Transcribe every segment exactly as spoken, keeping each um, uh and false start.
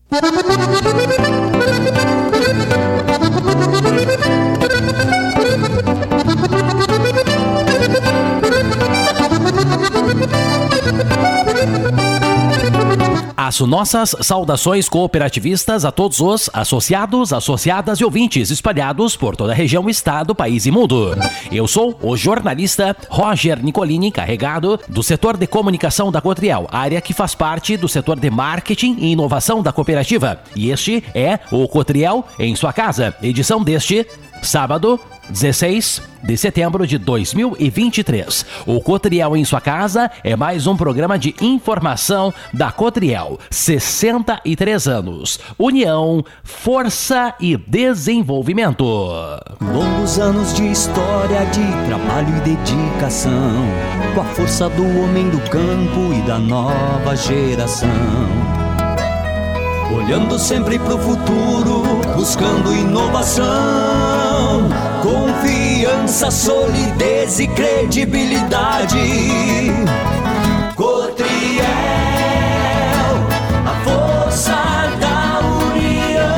As nossas saudações cooperativistas a todos os associados, associadas e ouvintes espalhados por toda a região, estado, país e mundo. Eu sou o jornalista Roger Nicolini, encarregado do setor de comunicação da Cotriel, área que faz parte do setor de marketing e inovação da cooperativa. E este é o Cotriel em sua casa, edição deste sábado, dezesseis de setembro de dois mil e vinte e três. O Cotriel em sua casa é mais um programa de informação da Cotriel. sessenta e três anos. União, força e desenvolvimento. Longos anos de história, de trabalho e dedicação, com a força do homem do campo e da nova geração. Olhando sempre pro futuro, buscando inovação, confiança, solidez e credibilidade. Cotriel, a força da união.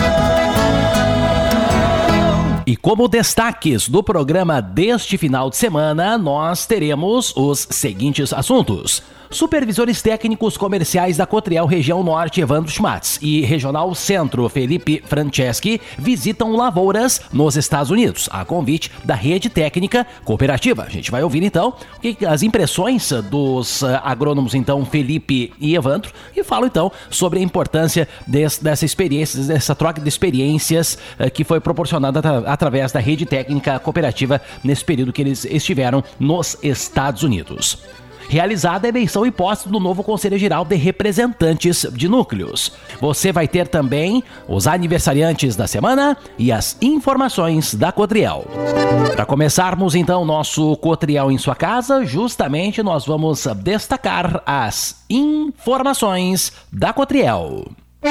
E como destaques do programa deste final de semana, nós teremos os seguintes assuntos. Supervisores técnicos comerciais da Cotriel Região Norte, Evandro Schmatz, e Regional Centro, Felipe Franceschi, visitam lavouras nos Estados Unidos, a convite da Rede Técnica Cooperativa. A gente vai ouvir, então, as impressões dos agrônomos, então, Felipe e Evandro, e falam, então, sobre a importância desse, dessa experiência, dessa troca de experiências que foi proporcionada através da Rede Técnica Cooperativa nesse período que eles estiveram nos Estados Unidos. Realizada a eleição e posse do novo Conselho Geral de Representantes de Núcleos. Você vai ter também os aniversariantes da semana e as informações da Cotriel. Para começarmos então nosso Cotriel em sua casa, justamente nós vamos destacar as informações da Cotriel.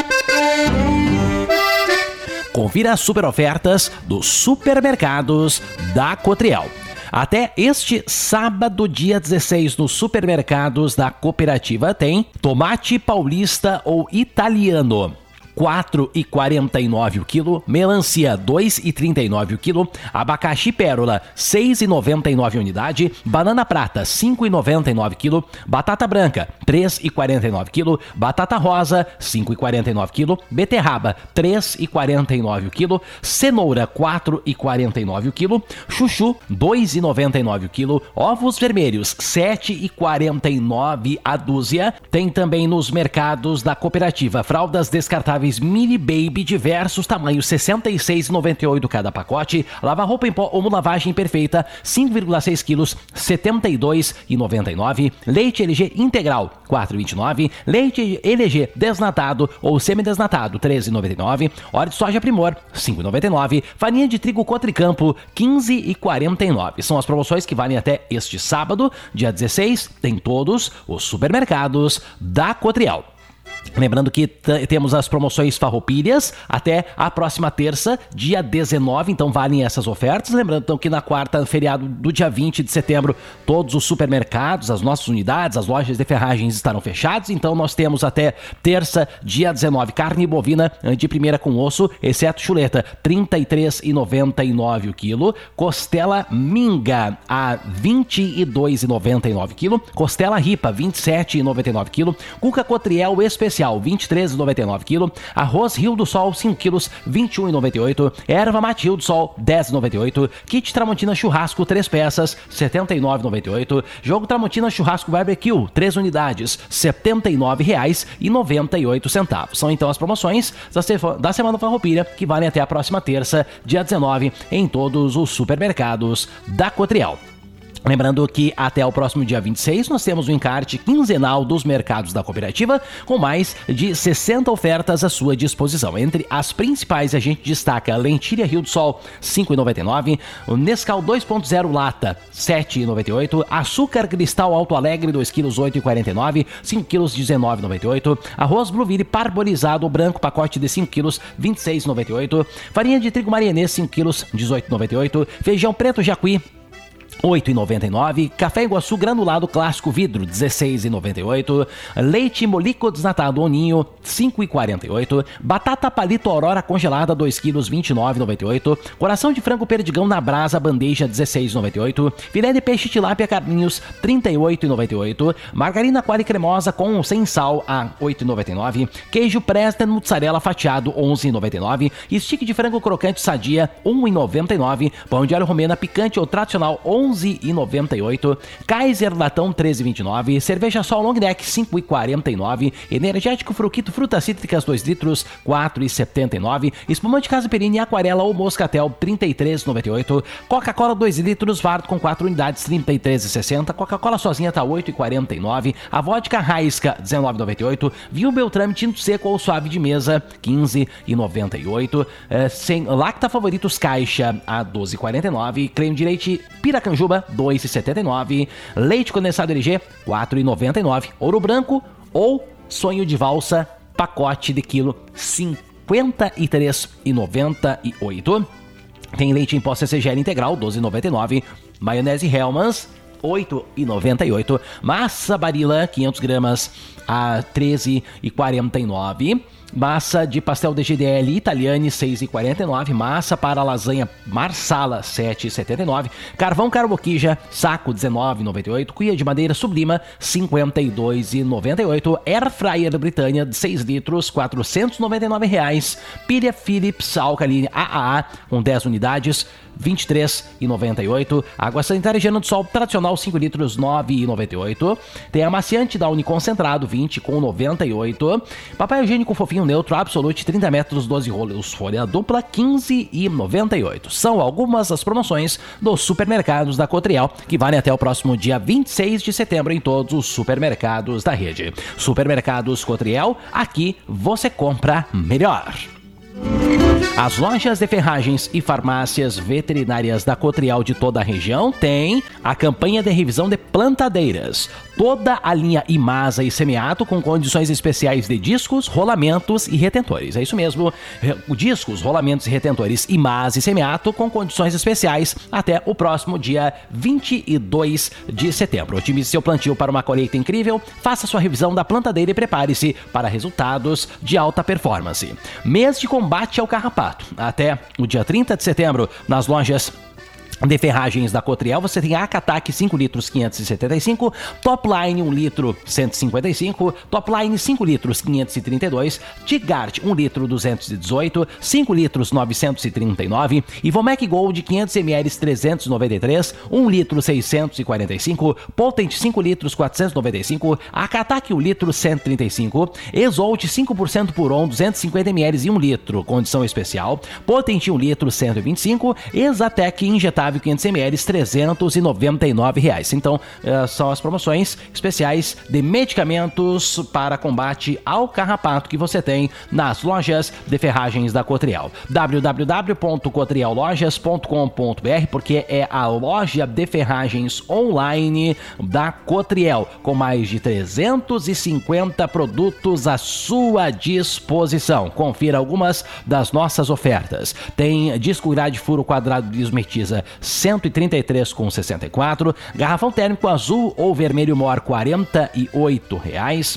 Confira as super ofertas dos supermercados da Cotriel. Até este sábado, dia dezesseis, nos supermercados da cooperativa tem tomate paulista ou italiano, quatro reais e quarenta e nove centavos o quilo, melancia dois reais e trinta e nove centavos o quilo, abacaxi pérola seis reais e noventa e nove centavos a unidade, banana prata cinco reais e noventa e nove centavos o quilo, batata branca três reais e quarenta e nove centavos o quilo, batata rosa cinco reais e quarenta e nove centavos o quilo, beterraba três reais e quarenta e nove centavos o quilo, cenoura quatro reais e quarenta e nove centavos o quilo, chuchu dois reais e noventa e nove centavos o quilo, ovos vermelhos sete reais e quarenta e nove centavos a dúzia. Tem também nos mercados da cooperativa fraldas descartáveis Mini Baby, diversos tamanhos, sessenta e seis reais e noventa e oito centavos cada pacote. Lava-roupa em pó ou lavagem perfeita, cinco vírgula seis quilos, setenta e dois reais e noventa e nove centavos. Leite L G integral, quatro reais e vinte e nove centavos. Leite L G desnatado ou semidesnatado, treze reais e noventa e nove centavos. Óleo de soja Primor, cinco reais e noventa e nove centavos. Farinha de trigo Cotricampo, quinze reais e quarenta e nove centavos. São as promoções que valem até este sábado, dia dezesseis, em todos os supermercados da Cotriel. Lembrando que t- temos as promoções farroupilhas até a próxima terça, dia dezenove, então valem essas ofertas. Lembrando então que na quarta, feriado do dia vinte de setembro, todos os supermercados, as nossas unidades, as lojas de ferragens estarão fechados. Então nós temos até terça, dia dezenove, carne bovina de primeira com osso, exceto chuleta, trinta e três reais e noventa e nove centavos o quilo. Costela minga a vinte e dois reais e noventa e nove centavos o quilo. Costela ripa, vinte e sete reais e noventa e nove centavos o quilo. Cuca Cotriel especial, vinte e três reais e noventa e nove centavos o quilo. Arroz Rio do Sol, cinco quilos, vinte e um reais e noventa e oito centavos. Erva Mate Rio do Sol, dez reais e noventa e oito centavos. Kit Tramontina Churrasco, três peças, setenta e nove reais e noventa e oito centavos. Jogo Tramontina Churrasco Barbecue, três unidades, setenta e nove reais e noventa e oito centavos. São então as promoções da, se- da Semana Farroupilha, que valem até a próxima terça, dia dezenove, em todos os supermercados da Cotriel. Lembrando que até o próximo dia vinte e seis nós temos o encarte quinzenal dos mercados da cooperativa com mais de sessenta ofertas à sua disposição. Entre as principais a gente destaca a lentilha Rio do Sol cinco reais e noventa e nove centavos, o Nescau dois ponto zero lata sete reais e noventa e oito centavos, açúcar cristal Alto Alegre dois quilos oito reais e quarenta e nove centavos, cinco quilos dezenove reais e noventa e oito centavos, arroz Blueville parbolizado branco pacote de cinco quilos vinte e seis reais e noventa e oito centavos, farinha de trigo marianês cinco quilos dezoito reais e noventa e oito centavos, feijão preto Jacuí oito reais e noventa e nove centavos, café Iguaçu granulado clássico vidro, dezesseis reais e noventa e oito centavos, leite Molico desnatado Oninho, cinco reais e quarenta e oito centavos, batata palito Aurora congelada, dois quilos, vinte e nove reais e noventa e oito centavos, coração de frango perdigão na brasa, bandeja, dezesseis reais e noventa e oito centavos, filé de peixe tilápia Carlinhos, trinta e oito reais e noventa e oito centavos, margarina quali cremosa com ou sem sal a oito reais e noventa e nove centavos, queijo Preston mussarela fatiado, onze reais e noventa e nove centavos, stick de frango crocante sadia, um real e noventa e nove centavos, pão de alho romena picante ou tradicional, onze reais e noventa e oito centavos, Kaiser latão treze reais e vinte e nove centavos, cerveja Sol Long Neck cinco reais e quarenta e nove centavos, energético Fruquito frutas cítricas dois litros quatro reais e setenta e nove centavos, espumante Casa Perini aquarela ou moscatel trinta e três reais e noventa e oito centavos, Coca-Cola dois litros Vardo com quatro unidades trinta e três reais e sessenta centavos, Coca-Cola sozinha tá oito reais e quarenta e nove centavos, a vodka Raisca dezenove reais e noventa e oito centavos, vinho Beltrame tinto seco ou suave de mesa quinze reais e noventa e oito centavos, é, sem Lacta Favoritos Caixa a doze reais e quarenta e nove centavos, creme de leite Piracanjuba dois reais e setenta e nove centavos, leite condensado L G quatro reais e noventa e nove centavos, ouro branco ou sonho de valsa pacote de quilo cinquenta e três reais e noventa e oito centavos, tem leite em pó C C G L integral doze reais e noventa e nove centavos, maionese Hellmann's oito reais e noventa e oito centavos, massa Barilla quinhentas gramas a treze reais e quarenta e nove centavos, massa de pastel de G D L Italiane seis reais e quarenta e nove centavos, massa para lasanha Marsala sete reais e setenta e nove centavos, carvão Carboquija saco dezenove reais e noventa e oito centavos, cuia de madeira Sublima cinquenta e dois reais e noventa e oito centavos, Air Fryer Britânia de seis litros quatrocentos e noventa e nove reais, pilha Philips Alkaline A A A com dez unidades vinte e três reais e noventa e oito centavos, água sanitária Higiene do Sol tradicional cinco litros nove reais e noventa e oito centavos, tem amaciante da Uniconcentrado vinte com noventa e oito centavos, papel higiênico fofinho neutro Absolute trinta metros doze rolos folha dupla quinze reais e noventa e oito centavos. São algumas das promoções dos supermercados da Cotriel que valem até o próximo dia vinte e seis de setembro em todos os supermercados da rede. Supermercados Cotriel, aqui você compra melhor. As lojas de ferragens e farmácias veterinárias da Cotriel de toda a região têm a campanha de revisão de plantadeiras. Toda a linha Imasa e Semiato com condições especiais de discos, rolamentos e retentores. É isso mesmo, discos, rolamentos e retentores Imasa e Semiato com condições especiais até o próximo dia vinte e dois de setembro. Otimize seu plantio para uma colheita incrível, faça sua revisão da plantadeira e prepare-se para resultados de alta performance. Mês de combate ao carrapato. Até o dia trinta de setembro, nas lojas de ferragens da Cotriel, você tem Acatac cinco litros quinhentos e setenta e cinco, Topline um litro cento e cinquenta e cinco, Topline cinco litros quinhentos e trinta e dois, Tigard um litro duzentos e dezoito, cinco litros novecentos e trinta e nove, Ivomec Gold quinhentos mililitros trezentos e noventa e três, um litro seiscentos e quarenta e cinco, Potent cinco litros quatrocentos e noventa e cinco, Acatac um litro cento e trinta e cinco, Exolt cinco por cento Puron duzentos e cinquenta mililitros e um litro, condição especial, Potent um litro cento e vinte e cinco, Exatec injetável quinhentos mililitros, trezentos e noventa e nove reais. Então, uh, são as promoções especiais de medicamentos para combate ao carrapato que você tem nas lojas de ferragens da Cotriel. w w w ponto cotriel lojas ponto com ponto b r, porque é a loja de ferragens online da Cotriel, com mais de trezentos e cinquenta produtos à sua disposição. Confira algumas das nossas ofertas. Tem disco grade furo quadrado de Ismetiza cento e trinta e três reais e sessenta e quatro centavos, garrafão térmico azul ou vermelho mor quarenta e oito reais.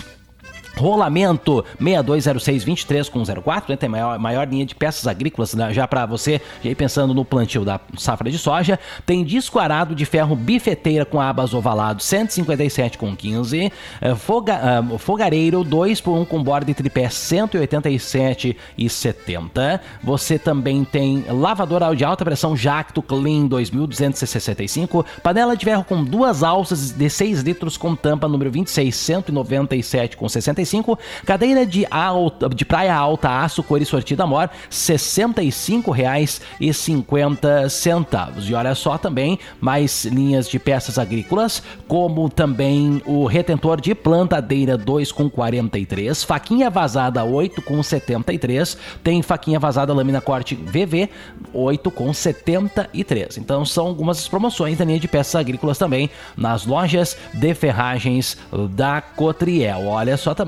Rolamento seis dois zero seis vinte e três com zero quatro, né? Tem maior, maior linha de peças agrícolas, né? Já para você já ir pensando no plantio da safra de soja. Tem disco arado de ferro bifeteira com abas ovalado cento e cinquenta e sete com quinze, Foga, uh, fogareiro dois por um com borda e tripé cento e oitenta e sete e setenta. Você também tem lavadora de alta pressão Jacto Clean dois mil duzentos e sessenta e cinco, panela de ferro com duas alças de seis litros com tampa número vinte e seis, cento e noventa e sete com sessenta e cinco, cadeira de, alta, de praia alta aço cor sortida amor sessenta e cinco reais e cinquenta centavos. E olha só também mais linhas de peças agrícolas, como também o retentor de plantadeira dois com quarenta e três, faquinha vazada oito com setenta e três, tem faquinha vazada lâmina corte V V oito com setenta e três. Então são algumas promoções da linha de peças agrícolas também nas lojas de ferragens da Cotriel. Olha só também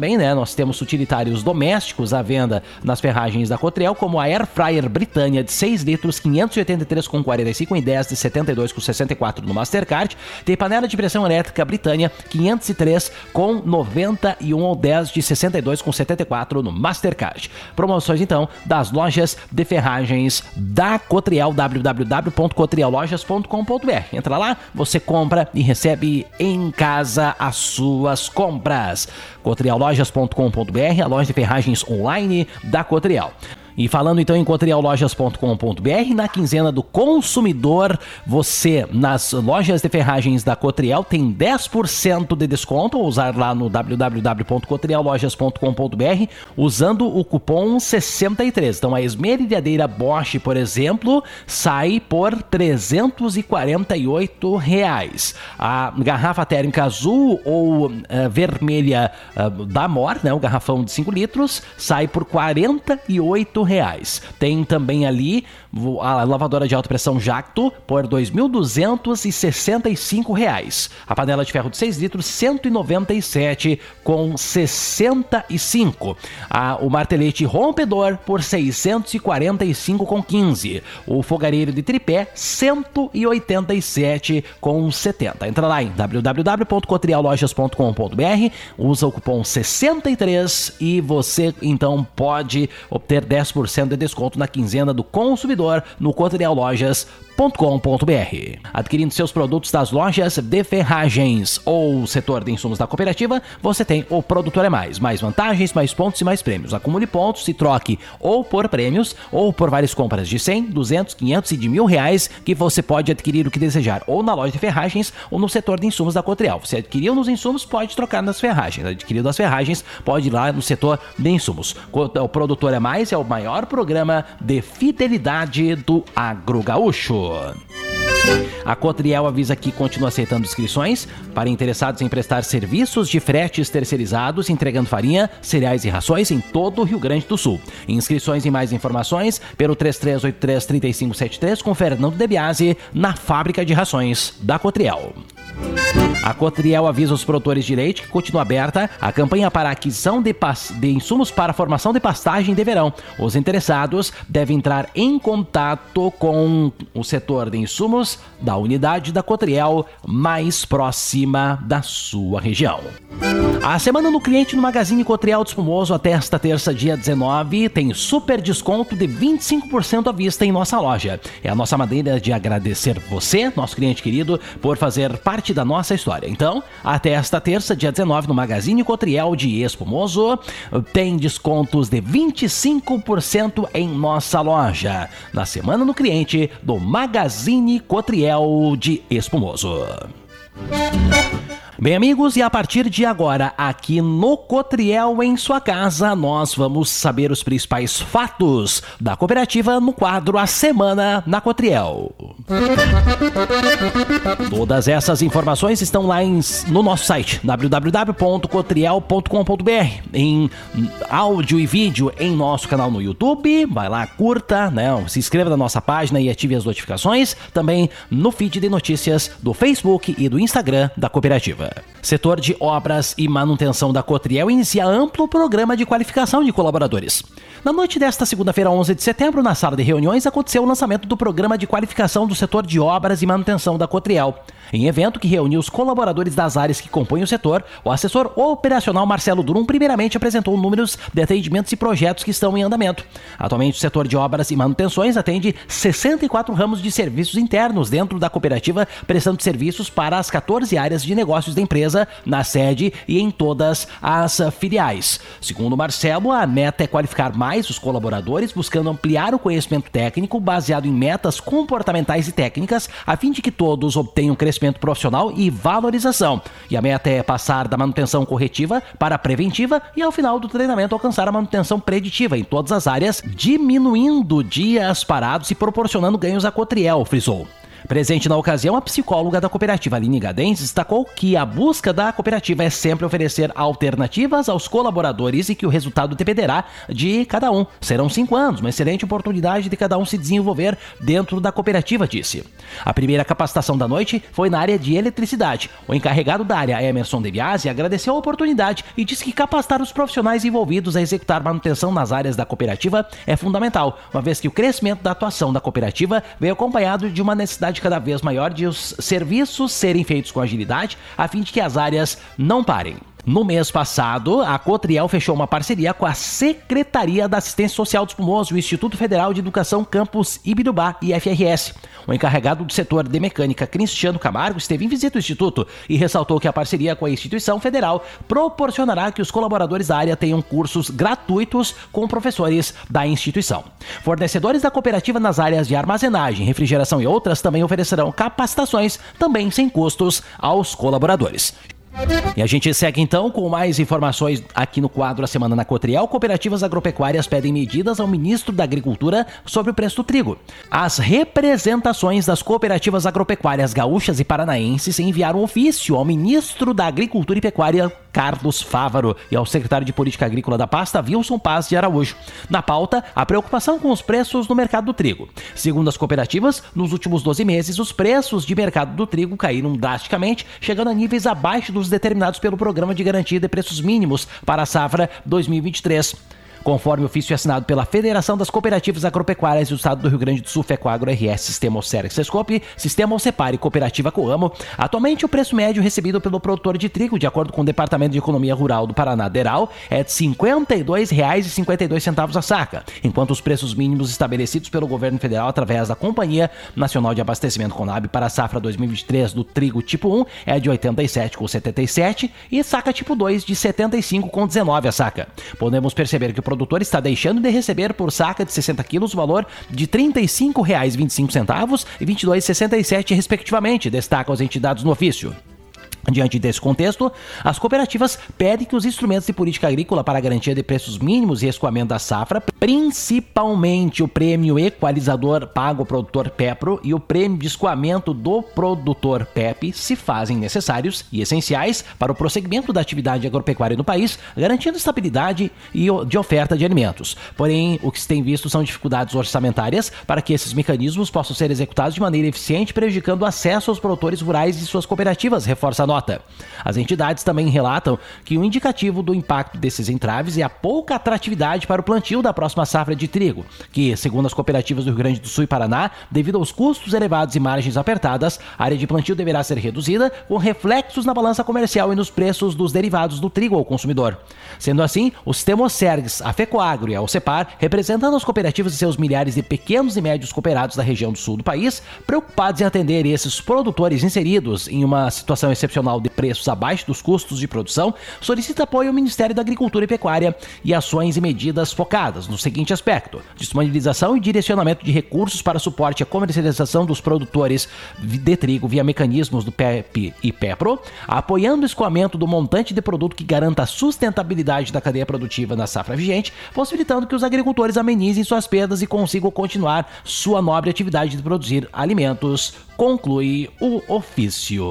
também, né? Nós temos utilitários domésticos à venda nas ferragens da Cotriel, como a Air Fryer Britânia de seis litros, quinhentos e oitenta e três reais com quarenta e cinco, em dez de setenta e dois reais com sessenta e quatro no Mastercard. Tem panela de pressão elétrica Britânia, quinhentos e três com noventa e um, ou dez de sessenta e dois com setenta e quatro no Mastercard. Promoções, então, das lojas de ferragens da Cotriel, w w w ponto cotriel lojas ponto com ponto b r. Entra lá, você compra e recebe em casa as suas compras. cotriel lojas ponto com ponto b r, a loja de ferragens online da Cotriel. E falando então em cotriel lojas ponto com ponto b r, na quinzena do consumidor, você nas lojas de ferragens da Cotriel tem dez por cento de desconto ao usar lá no w w w ponto cotriel lojas ponto com ponto b r usando o cupom sessenta e três. Então a esmerilhadeira Bosch, por exemplo, sai por trezentos e quarenta e oito reais. A garrafa térmica azul ou uh, vermelha uh, da Mor, né, o garrafão de cinco litros, sai por quarenta e oito reais. Tem também ali a lavadora de alta pressão Jacto por dois mil duzentos e sessenta e cinco reais. A panela de ferro de seis litros, cento e noventa e sete reais com sessenta e cinco. A, o martelete rompedor por seiscentos e quarenta e cinco reais com quinze. O fogareiro de tripé, cento e oitenta e sete reais com setenta. Entra lá em w w w ponto cotriel lojas ponto com ponto b r, usa o cupom sessenta e três e você então pode obter dez por cento de desconto na quinzena do consumidor no cotriel lojas ponto com ponto b r. Adquirindo seus produtos das lojas de ferragens ou setor de insumos da cooperativa, você tem o Produtor é Mais. Mais vantagens, mais pontos e mais prêmios. Acumule pontos e troque ou por prêmios ou por várias compras de cem, duzentos, quinhentos e de mil reais que você pode adquirir o que desejar ou na loja de ferragens ou no setor de insumos da Cotriel. Você adquiriu nos insumos, pode trocar nas ferragens. Adquiriu das ferragens, pode ir lá no setor de insumos. O Produtor é Mais é o maior programa de fidelidade do agro gaúcho. A Cotriel avisa que continua aceitando inscrições para interessados em prestar serviços de fretes terceirizados, entregando farinha, cereais e rações em todo o Rio Grande do Sul. Inscrições e mais informações pelo três três oito três, três cinco sete três com Fernando De Biasi na fábrica de rações da Cotriel. A Cotriel avisa os produtores de leite que continua aberta a campanha para a aquisição de, de insumos para a formação de pastagem de verão. Os interessados devem entrar em contato com o setor de insumos da unidade da Cotriel mais próxima da sua região. A semana no cliente no Magazine Cotriel de Espumoso até esta terça, dia dezenove, tem super desconto de vinte e cinco por cento à vista em nossa loja. É a nossa maneira de agradecer você, nosso cliente querido, por fazer parte da nossa história. Então, até esta terça, dia dezenove, no Magazine Cotriel de Espumoso, tem descontos de vinte e cinco por cento em nossa loja. Na semana no cliente do Magazine Cotriel de Espumoso. Bem, amigos, e a partir de agora, aqui no Cotriel em sua casa, nós vamos saber os principais fatos da cooperativa no quadro A Semana na Cotriel. Todas essas informações estão lá em, no nosso site, w w w ponto cotriel ponto com ponto b r, em áudio e vídeo em nosso canal no YouTube. Vai lá, curta, né? Se inscreva na nossa página e ative as notificações. Também no feed de notícias do Facebook e do Instagram da cooperativa. Setor de obras e manutenção da Cotriel inicia amplo programa de qualificação de colaboradores. Na noite desta segunda-feira, onze de setembro, na sala de reuniões, aconteceu o lançamento do programa de qualificação do setor de obras e manutenção da Cotriel. Em evento que reuniu os colaboradores das áreas que compõem o setor, o assessor operacional Marcelo Durum primeiramente apresentou números de atendimentos e projetos que estão em andamento. Atualmente, o setor de obras e manutenções atende sessenta e quatro ramos de serviços internos dentro da cooperativa, prestando serviços para as quatorze áreas de negócios da empresa, na sede e em todas as filiais. Segundo Marcelo, a meta é qualificar mais os colaboradores, buscando ampliar o conhecimento técnico baseado em metas comportamentais e técnicas, a fim de que todos obtenham crescimento profissional e valorização. E a meta é passar da manutenção corretiva para a preventiva e, ao final do treinamento, alcançar a manutenção preditiva em todas as áreas, diminuindo dias parados e proporcionando ganhos à Cotriel, frisou. Presente na ocasião, a psicóloga da cooperativa, Aline Gadenz, destacou que a busca da cooperativa é sempre oferecer alternativas aos colaboradores e que o resultado dependerá de cada um. Serão cinco anos, uma excelente oportunidade de cada um se desenvolver dentro da cooperativa, disse. A primeira capacitação da noite foi na área de eletricidade. O encarregado da área, Emerson De Biasi, agradeceu a oportunidade e disse que capacitar os profissionais envolvidos a executar manutenção nas áreas da cooperativa é fundamental, uma vez que o crescimento da atuação da cooperativa veio acompanhado de uma necessidade cada vez maior de os serviços serem feitos com agilidade, a fim de que as áreas não parem. No mês passado, a Cotriel fechou uma parceria com a Secretaria da Assistência Social dos Pulmões e o Instituto Federal de Educação Campus Ibirubá e F R S. O encarregado do setor de mecânica, Cristiano Camargo, esteve em visita ao Instituto e ressaltou que a parceria com a instituição federal proporcionará que os colaboradores da área tenham cursos gratuitos com professores da instituição. Fornecedores da cooperativa nas áreas de armazenagem, refrigeração e outras também oferecerão capacitações, também sem custos, aos colaboradores. E a gente segue então com mais informações aqui no quadro A Semana na Cotriel. Cooperativas agropecuárias pedem medidas ao ministro da Agricultura sobre o preço do trigo. As representações das cooperativas agropecuárias gaúchas e paranaenses enviaram ofício ao ministro da Agricultura e Pecuária, Carlos Fávaro, e ao secretário de Política Agrícola da pasta, Wilson Paz de Araújo. Na pauta, a preocupação com os preços no mercado do trigo. Segundo as cooperativas, nos últimos doze meses, os preços de mercado do trigo caíram drasticamente, chegando a níveis abaixo dos determinados pelo Programa de Garantia de Preços Mínimos para a safra dois mil e vinte e três. Conforme o ofício assinado pela Federação das Cooperativas Agropecuárias do Estado do Rio Grande do Sul, FECOAGRO R S, Sistema Ocerg Sescope, Sistema Alcepar e Cooperativa Coamo, atualmente o preço médio recebido pelo produtor de trigo, de acordo com o Departamento de Economia Rural do Paraná, DERAL, é de cinquenta e dois reais e cinquenta e dois centavos a saca, enquanto os preços mínimos estabelecidos pelo governo federal através da Companhia Nacional de Abastecimento Conab para a safra dois mil e vinte e três do trigo tipo um é de oitenta e sete reais e setenta e sete centavos e saca tipo dois de setenta e cinco reais e dezenove centavos a saca. Podemos perceber que o O produtor está deixando de receber por saca de sessenta quilos o valor de trinta e cinco reais e vinte e cinco centavos e vinte e dois reais e sessenta e sete centavos, respectivamente, destacam as entidades no ofício. Diante desse contexto, as cooperativas pedem que os instrumentos de política agrícola para a garantia de preços mínimos e escoamento da safra, principalmente o prêmio equalizador pago ao produtor PEPRO e o prêmio de escoamento do produtor PEP, se fazem necessários e essenciais para o prosseguimento da atividade agropecuária no país, garantindo estabilidade e de oferta de alimentos. Porém, o que se tem visto são dificuldades orçamentárias para que esses mecanismos possam ser executados de maneira eficiente, prejudicando o acesso aos produtores rurais e suas cooperativas, reforça a nota. As entidades também relatam que o indicativo do impacto desses entraves é a pouca atratividade para o plantio da próxima safra de trigo, que, segundo as cooperativas do Rio Grande do Sul e Paraná, devido aos custos elevados e margens apertadas, a área de plantio deverá ser reduzida, com reflexos na balança comercial e nos preços dos derivados do trigo ao consumidor. Sendo assim, o Sistema Ocergs, a FECOAGRO e a Alcepar, representando as cooperativas e seus milhares de pequenos e médios cooperados da região do sul do país, preocupados em atender esses produtores inseridos em uma situação excepcional de preços abaixo dos custos de produção, solicita apoio ao Ministério da Agricultura e Pecuária e ações e medidas focadas no seguinte aspecto: disponibilização e direcionamento de recursos para suporte à comercialização dos produtores de trigo via mecanismos do PEP e PEPRO, apoiando o escoamento do montante de produto que garanta a sustentabilidade da cadeia produtiva na safra vigente, possibilitando que os agricultores amenizem suas perdas e consigam continuar sua nobre atividade de produzir alimentos, conclui o ofício.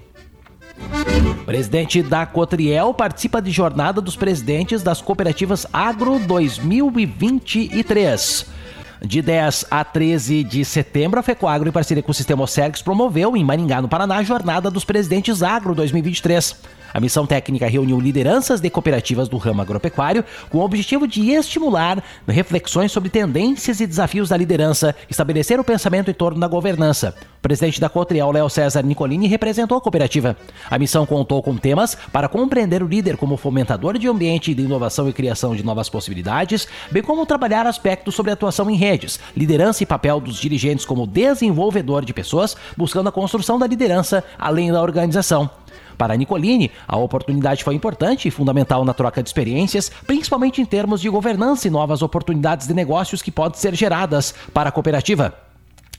Presidente da Cotriel participa de jornada dos presidentes das cooperativas Agro dois mil e vinte e três. De dez a treze de setembro, a FECOAGRO, em parceria com o Sistema Ocergs, promoveu em Maringá, no Paraná, a Jornada dos Presidentes Agro dois mil e vinte e três. A missão técnica reuniu lideranças de cooperativas do ramo agropecuário com o objetivo de estimular reflexões sobre tendências e desafios da liderança, estabelecer o pensamento em torno da governança. O presidente da Cotriel, Léo César Nicolini, representou a cooperativa. A missão contou com temas para compreender o líder como fomentador de ambiente de inovação e criação de novas possibilidades, bem como trabalhar aspectos sobre atuação em redes, liderança e papel dos dirigentes como desenvolvedor de pessoas, buscando a construção da liderança além da organização. Para Nicolini, a oportunidade foi importante e fundamental na troca de experiências, principalmente em termos de governança e novas oportunidades de negócios que podem ser geradas para a cooperativa.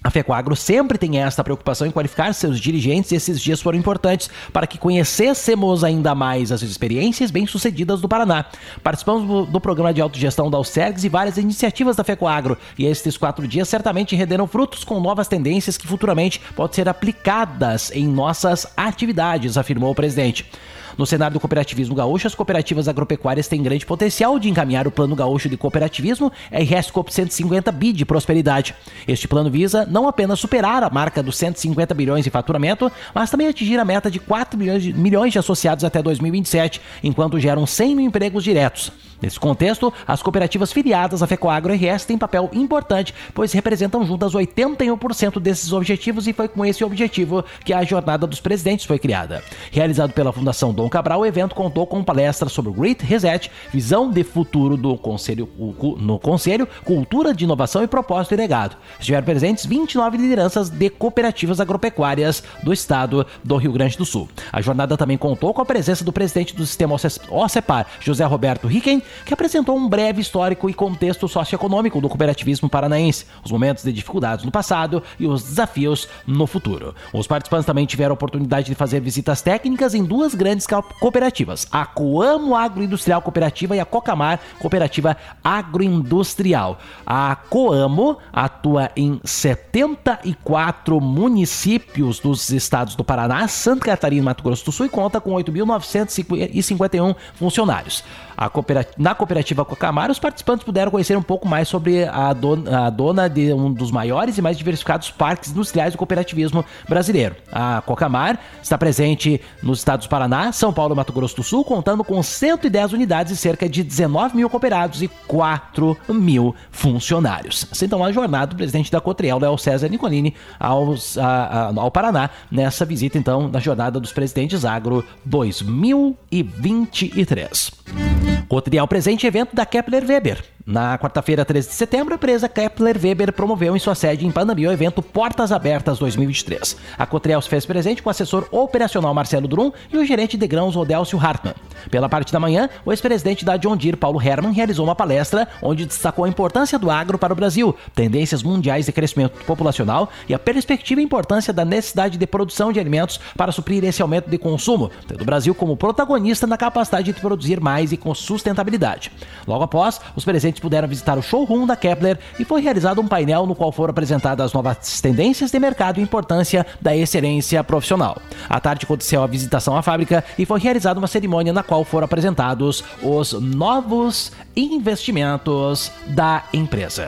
A FECOAGRO sempre tem esta preocupação em qualificar seus dirigentes e esses dias foram importantes para que conhecêssemos ainda mais as experiências bem-sucedidas do Paraná. Participamos do, do programa de autogestão da Alcergs e várias iniciativas da FECOAGRO e estes quatro dias certamente renderam frutos com novas tendências que futuramente podem ser aplicadas em nossas atividades, afirmou o presidente. No cenário do cooperativismo gaúcho, as cooperativas agropecuárias têm grande potencial de encaminhar o Plano Gaúcho de Cooperativismo R S Coop cento e cinquenta bi de prosperidade. Este plano visa não apenas superar a marca dos cento e cinquenta bilhões de faturamento, mas também atingir a meta de quatro milhões de, milhões de associados até dois mil e vinte e sete, enquanto geram cem mil empregos diretos. Nesse contexto, as cooperativas filiadas à FECOAGRO R S têm papel importante, pois representam juntas oitenta e um por cento desses objetivos e foi com esse objetivo que a Jornada dos Presidentes foi criada. Realizado pela Fundação Dom Cabral, o evento contou com palestras sobre o Great Reset, visão de futuro do Conselho, no Conselho, cultura de inovação e propósito e legado. Estiveram presentes vinte e nove lideranças de cooperativas agropecuárias do estado do Rio Grande do Sul. A jornada também contou com a presença do presidente do sistema OCEPAR, José Roberto Ricken, que apresentou um breve histórico e contexto socioeconômico do cooperativismo paranaense, os momentos de dificuldades no passado e os desafios no futuro. Os participantes também tiveram a oportunidade de fazer visitas técnicas em duas grandes cooperativas, a Coamo Agroindustrial Cooperativa e a Cocamar Cooperativa Agroindustrial. A Coamo atua em setenta e quatro municípios dos estados do Paraná, Santa Catarina e Mato Grosso do Sul e conta com oito mil novecentos e cinquenta e um funcionários. A cooperativa, na cooperativa Cocamar, os participantes puderam conhecer um pouco mais sobre a dona, a dona de um dos maiores e mais diversificados parques industriais do cooperativismo brasileiro. A Cocamar está presente nos estados do Paraná, São Paulo e Mato Grosso do Sul, contando com cento e dez unidades e cerca de dezenove mil cooperados e quatro mil funcionários. Assim, então, a jornada do presidente da Cotriel, Léo César Nicolini, aos, a, a, ao Paraná, nessa visita, então, da Jornada dos Presidentes Agro dois mil e vinte e três. Cotriel presente evento da Kepler Weber. Na quarta-feira, treze de setembro, a empresa Kepler Weber promoveu em sua sede em Panambi o evento Portas Abertas dois mil e vinte e três. A Cotriel se fez presente com o assessor operacional Marcelo Drum e o gerente de grãos Odélcio Hartmann. Pela parte da manhã, o ex-presidente da John Deere, Paulo Hermann, realizou uma palestra onde destacou a importância do agro para o Brasil, tendências mundiais de crescimento populacional e a perspectiva e importância da necessidade de produção de alimentos para suprir esse aumento de consumo, tendo o Brasil como protagonista na capacidade de produzir mais e com sustentabilidade. Logo após, os presentes puderam visitar o showroom da Kepler e foi realizado um painel no qual foram apresentadas as novas tendências de mercado e importância da excelência profissional. À tarde aconteceu a visitação à fábrica e foi realizada uma cerimônia na qual foram apresentados os novos investimentos da empresa.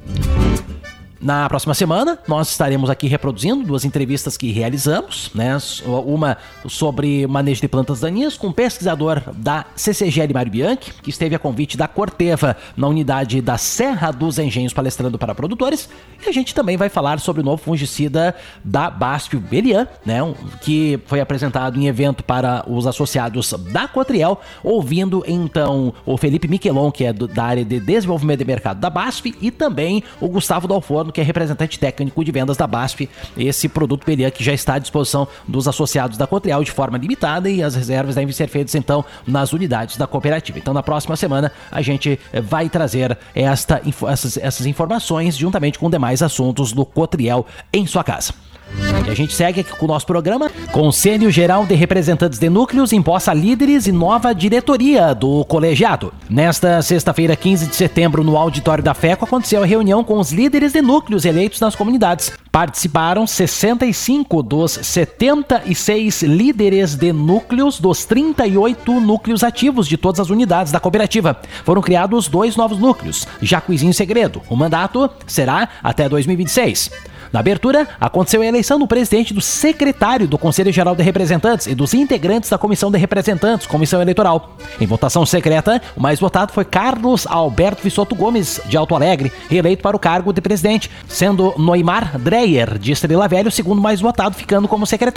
Na próxima semana, nós estaremos aqui reproduzindo duas entrevistas que realizamos, né? Uma sobre manejo de plantas daninhas com o pesquisador da C C G L, Mário Bianchi, que esteve a convite da Corteva na unidade da Serra dos Engenhos palestrando para produtores. E a gente também vai falar sobre o novo fungicida da B A S F, o Belian, né? Que foi apresentado em evento para os associados da Cotriel, ouvindo então o Felipe Miquelon, que é do, da área de desenvolvimento de mercado da B A S F, e também o Gustavo Dalforno, que é representante técnico de vendas da B A S F, esse produto Belian que já está à disposição dos associados da Cotriel de forma limitada e as reservas devem ser feitas então nas unidades da cooperativa. Então na próxima semana a gente vai trazer esta, essas, essas informações juntamente com demais assuntos do Cotriel em sua casa. E a gente segue aqui com o nosso programa. Conselho Geral de Representantes de Núcleos empossa líderes e nova diretoria do colegiado. Nesta sexta-feira, quinze de setembro, no auditório da FECO, aconteceu a reunião com os líderes de núcleos eleitos nas comunidades. Participaram sessenta e cinco dos setenta e seis líderes de núcleos dos trinta e oito núcleos ativos de todas as unidades da cooperativa. Foram criados dois novos núcleos, Jacuizinho e Segredo. O mandato será até dois mil e vinte e seis. Na abertura, aconteceu a eleição do presidente, do secretário do Conselho Geral de Representantes e dos integrantes da Comissão de Representantes, Comissão Eleitoral. Em votação secreta, o mais votado foi Carlos Alberto Vissoto Gomes, de Alto Alegre, reeleito para o cargo de presidente, sendo Noimar Dreyer, de Estrela Velha, o segundo mais votado, ficando como secretário.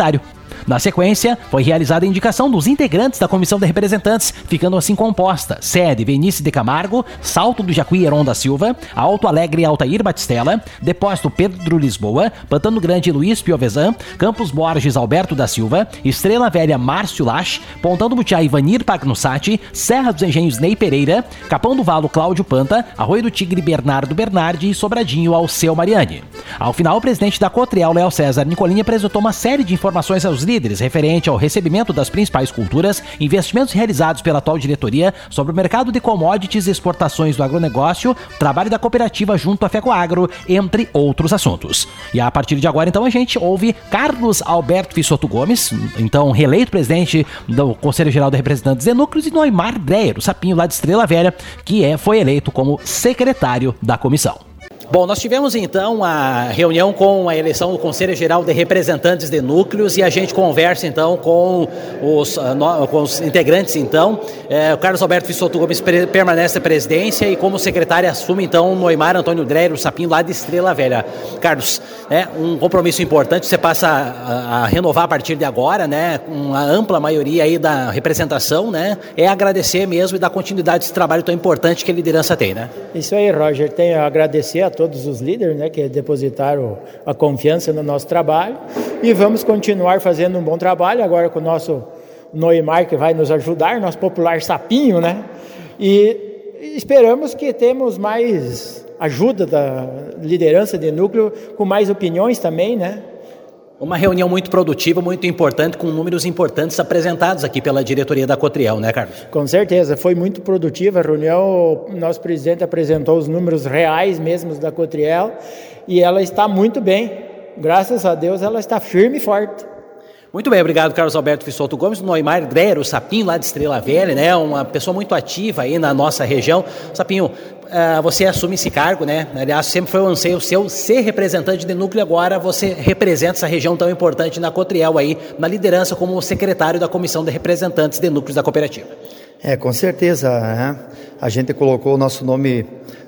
Na sequência, foi realizada a indicação dos integrantes da comissão de representantes, ficando assim composta: sede Vinícius de Camargo, Salto do Jacuí Heron da Silva, Alto Alegre Altair Batistella, Depósito Pedro Lisboa, Pantano Grande Luiz Piovesan, Campos Borges Alberto da Silva, Estrela Velha Márcio Lach, Pontão do Butiá Ivanir Pagnussati, Serra dos Engenhos Ney Pereira, Capão do Valo Cláudio Panta, Arroio do Tigre Bernardo Bernardi e Sobradinho Alceu Mariani. Ao final, o presidente da Cotriel, Léo César Nicolini, apresentou uma série de informações aos líderes referente ao recebimento das principais culturas, investimentos realizados pela atual diretoria sobre o mercado de commodities e exportações do agronegócio, trabalho da cooperativa junto à FECOAGRO, entre outros assuntos. E a partir de agora, então, a gente ouve Carlos Alberto Fissoto Gomes, então reeleito presidente do Conselho Geral de Representantes de Núcleos, e Noimar Dreyer, o sapinho lá de Estrela Velha, que é, foi eleito como secretário da comissão. Bom, nós tivemos então a reunião com a eleição do Conselho Geral de Representantes de Núcleos e a gente conversa então com os, no, com os integrantes então. É, o Carlos Alberto Fissoto Gomes pre, permanece na presidência e como secretário assume então o Noimar Antônio Dreyer, o sapinho lá de Estrela Velha. Carlos, é um compromisso importante, você passa a, a renovar a partir de agora, né, com uma ampla maioria aí da representação, né, é agradecer mesmo e dar continuidade a esse trabalho tão importante que a liderança tem, né? Isso aí, Roger, tenho a agradecer a todos os líderes, né, que depositaram a confiança no nosso trabalho e vamos continuar fazendo um bom trabalho agora com o nosso Noimar, que vai nos ajudar, nosso popular sapinho, né, e esperamos que temos mais ajuda da liderança de núcleo, com mais opiniões também, né. Uma reunião muito produtiva, muito importante, com números importantes apresentados aqui pela diretoria da Cotriel, né, Carlos? Com certeza, foi muito produtiva a reunião, o nosso presidente apresentou os números reais mesmos da Cotriel e ela está muito bem, graças a Deus ela está firme e forte. Muito bem, obrigado, Carlos Alberto Fissoto Gomes. Noimar Dreyer, o sapinho lá de Estrela Velha, né? Uma pessoa muito ativa aí na nossa região. Sapinho, uh, você assume esse cargo, né? Aliás, sempre foi um anseio seu ser representante de núcleo, agora você representa essa região tão importante na Cotriel aí, na liderança como secretário da comissão de representantes de núcleos da cooperativa. É, com certeza, né? A gente colocou o nosso nome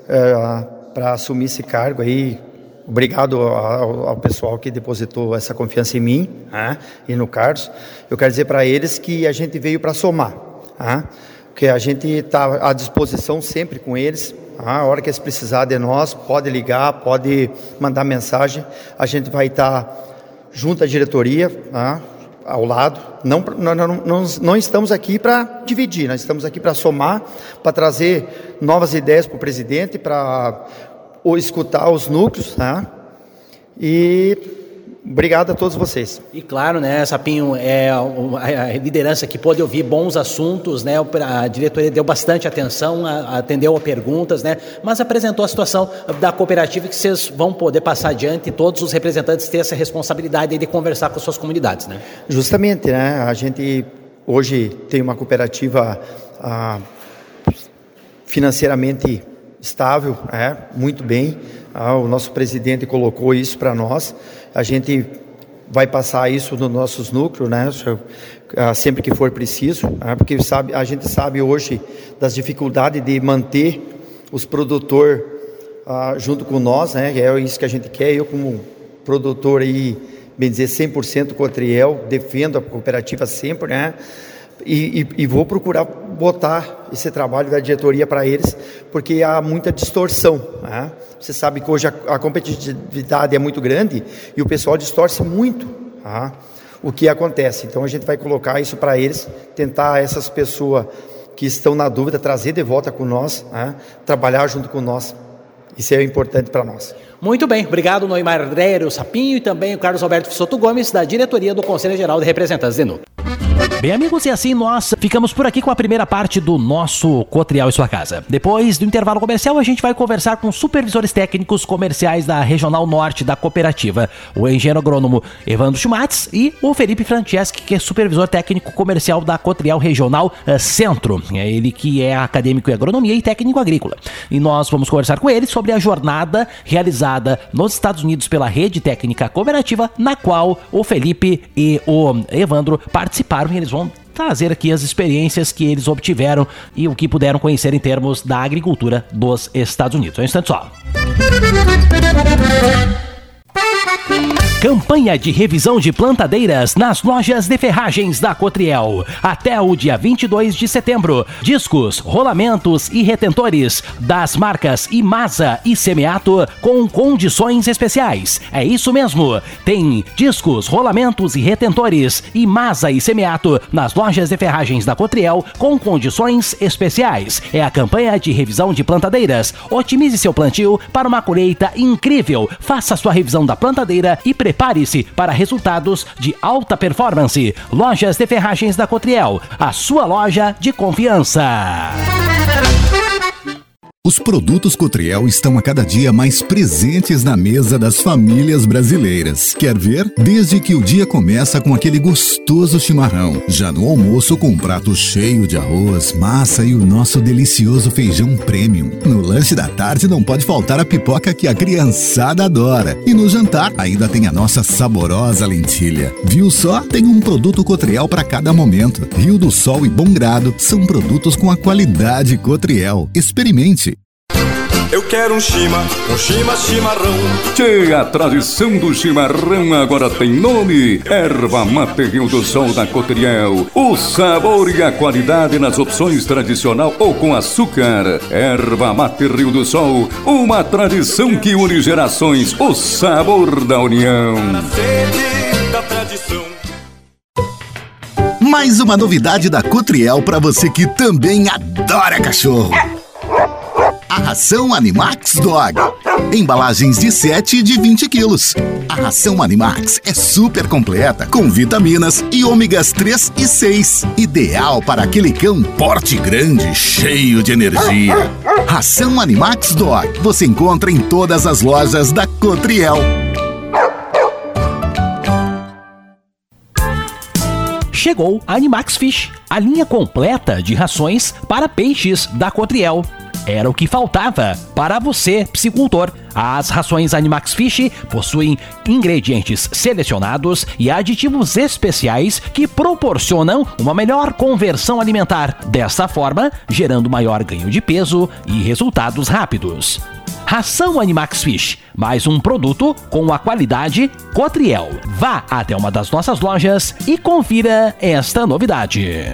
uh, para assumir esse cargo aí. Obrigado ao, ao pessoal que depositou essa confiança em mim, né, e no Carlos. Eu quero dizer para eles que a gente veio para somar, né, que a gente está à disposição sempre com eles. Né, a hora que eles precisarem de nós, pode ligar, pode mandar mensagem. A gente vai estar tá junto à diretoria, né, ao lado. Não, não, não, não, não estamos aqui para dividir, nós estamos aqui para somar, para trazer novas ideias para o presidente, para ou escutar os núcleos, né? E obrigado a todos vocês. E claro, né, Sapinho, é a liderança que pôde ouvir bons assuntos, né? A diretoria deu bastante atenção, atendeu a perguntas, né? Mas apresentou a situação da cooperativa que vocês vão poder passar adiante e todos os representantes ter essa responsabilidade de conversar com as suas comunidades, né? Justamente, né? A gente hoje tem uma cooperativa ah, financeiramente estável, é, muito bem, ah, o nosso presidente colocou isso para nós, a gente vai passar isso nos nossos núcleos, né, sempre que for preciso, né, porque sabe, a gente sabe hoje das dificuldades de manter os produtores ah, junto com nós, né, é isso que a gente quer. Eu como produtor aí, bem dizer, cem por cento Cotriel, defendo a cooperativa sempre, né, E, e, e vou procurar botar esse trabalho da diretoria para eles, porque há muita distorção, né? Você sabe que hoje a, a competitividade é muito grande e o pessoal distorce muito, tá? O que acontece. Então a gente vai colocar isso para eles, tentar essas pessoas que estão na dúvida trazer de volta com nós, né? Trabalhar junto com nós. Isso é importante para nós. Muito bem, obrigado Noimar Dreyer, o Sapinho, e também o Carlos Alberto Fissoto Gomes, da diretoria do Conselho Geral de Representantes de Núcleo. Bem, amigos, e assim nós ficamos por aqui com a primeira parte do nosso Cotriel em Sua Casa. Depois do intervalo comercial, a gente vai conversar com supervisores técnicos comerciais da Regional Norte da Cooperativa, o engenheiro agrônomo Evandro Schumatz e o Felipe Franceschi, que é supervisor técnico comercial da Cotriel Regional uh, Centro. É ele que é acadêmico em agronomia e técnico agrícola. E nós vamos conversar com ele sobre a jornada realizada nos Estados Unidos pela Rede Técnica Cooperativa, na qual o Felipe e o Evandro participaram, e eles vão trazer aqui as experiências que eles obtiveram e o que puderam conhecer em termos da agricultura dos Estados Unidos. Um instante só. Campanha de revisão de plantadeiras nas lojas de ferragens da Cotriel. Até o dia vinte e dois de setembro. Discos, rolamentos e retentores das marcas Imasa e Semeato com condições especiais. É isso mesmo. Tem discos, rolamentos e retentores Imasa e Semeato nas lojas de ferragens da Cotriel com condições especiais. É a campanha de revisão de plantadeiras. Otimize seu plantio para uma colheita incrível. Faça sua revisão da plantadeira e prepare-se para resultados de alta performance. Lojas de Ferragens da Cotriel, a sua loja de confiança. Os produtos Cotriel estão a cada dia mais presentes na mesa das famílias brasileiras. Quer ver? Desde que o dia começa com aquele gostoso chimarrão. Já no almoço com um prato cheio de arroz, massa e o nosso delicioso feijão premium. No lanche da tarde não pode faltar a pipoca que a criançada adora. E no jantar ainda tem a nossa saborosa lentilha. Viu só? Tem um produto Cotriel para cada momento. Rio do Sol e Bom Grado são produtos com a qualidade Cotriel. Experimente. Eu quero um chima, um chima chimarrão. Tchê, a tradição do chimarrão agora tem nome. Erva Mate Rio do Sol da Cotriel. O sabor e a qualidade nas opções tradicional ou com açúcar. Erva Mate Rio do Sol, uma tradição que une gerações. O sabor da união. Na sede da tradição. Mais uma novidade da Cotriel para você que também adora cachorro. A ração Animax Dog. Embalagens de sete e de vinte quilos. A ração Animax é super completa, com vitaminas e ômegas três e seis. Ideal para aquele cão porte grande, cheio de energia. Ração Animax Dog. Você encontra em todas as lojas da Cotriel. Chegou a Animax Fish, a linha completa de rações para peixes da Cotriel. Era o que faltava para você, piscicultor. As rações Animax Fish possuem ingredientes selecionados e aditivos especiais que proporcionam uma melhor conversão alimentar, dessa forma gerando maior ganho de peso e resultados rápidos. Ração Animax Fish, mais um produto com a qualidade Cotriel. Vá até uma das nossas lojas e confira esta novidade.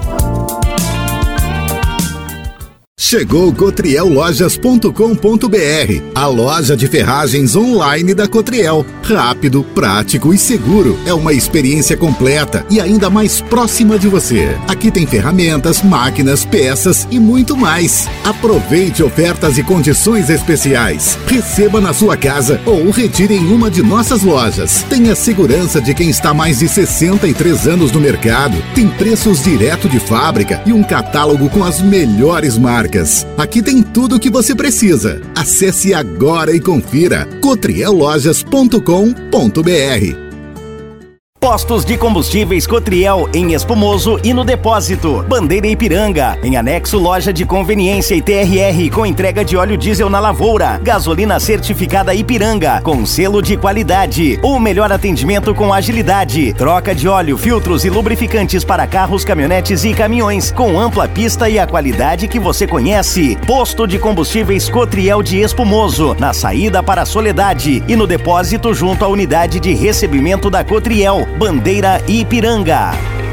Chegou cotriel lojas ponto com ponto br, a loja de ferragens online da Cotriel. Rápido, prático e seguro. É uma experiência completa e ainda mais próxima de você. Aqui tem ferramentas, máquinas, peças e muito mais. Aproveite ofertas e condições especiais. Receba na sua casa ou retire em uma de nossas lojas. Tenha segurança de quem está há mais de sessenta e três anos no mercado. Tem preços direto de fábrica e um catálogo com as melhores marcas. Aqui tem tudo o que você precisa. Acesse agora e confira cotriel lojas ponto com ponto br. Postos de combustíveis Cotriel em Espumoso e no Depósito. Bandeira Ipiranga. Em anexo, loja de conveniência e T R R com entrega de óleo diesel na lavoura. Gasolina certificada Ipiranga com selo de qualidade. O melhor atendimento com agilidade. Troca de óleo, filtros e lubrificantes para carros, caminhonetes e caminhões com ampla pista e a qualidade que você conhece. Posto de combustíveis Cotriel de Espumoso, na saída para a Soledade e no Depósito junto à unidade de recebimento da Cotriel. Bandeira Ipiranga.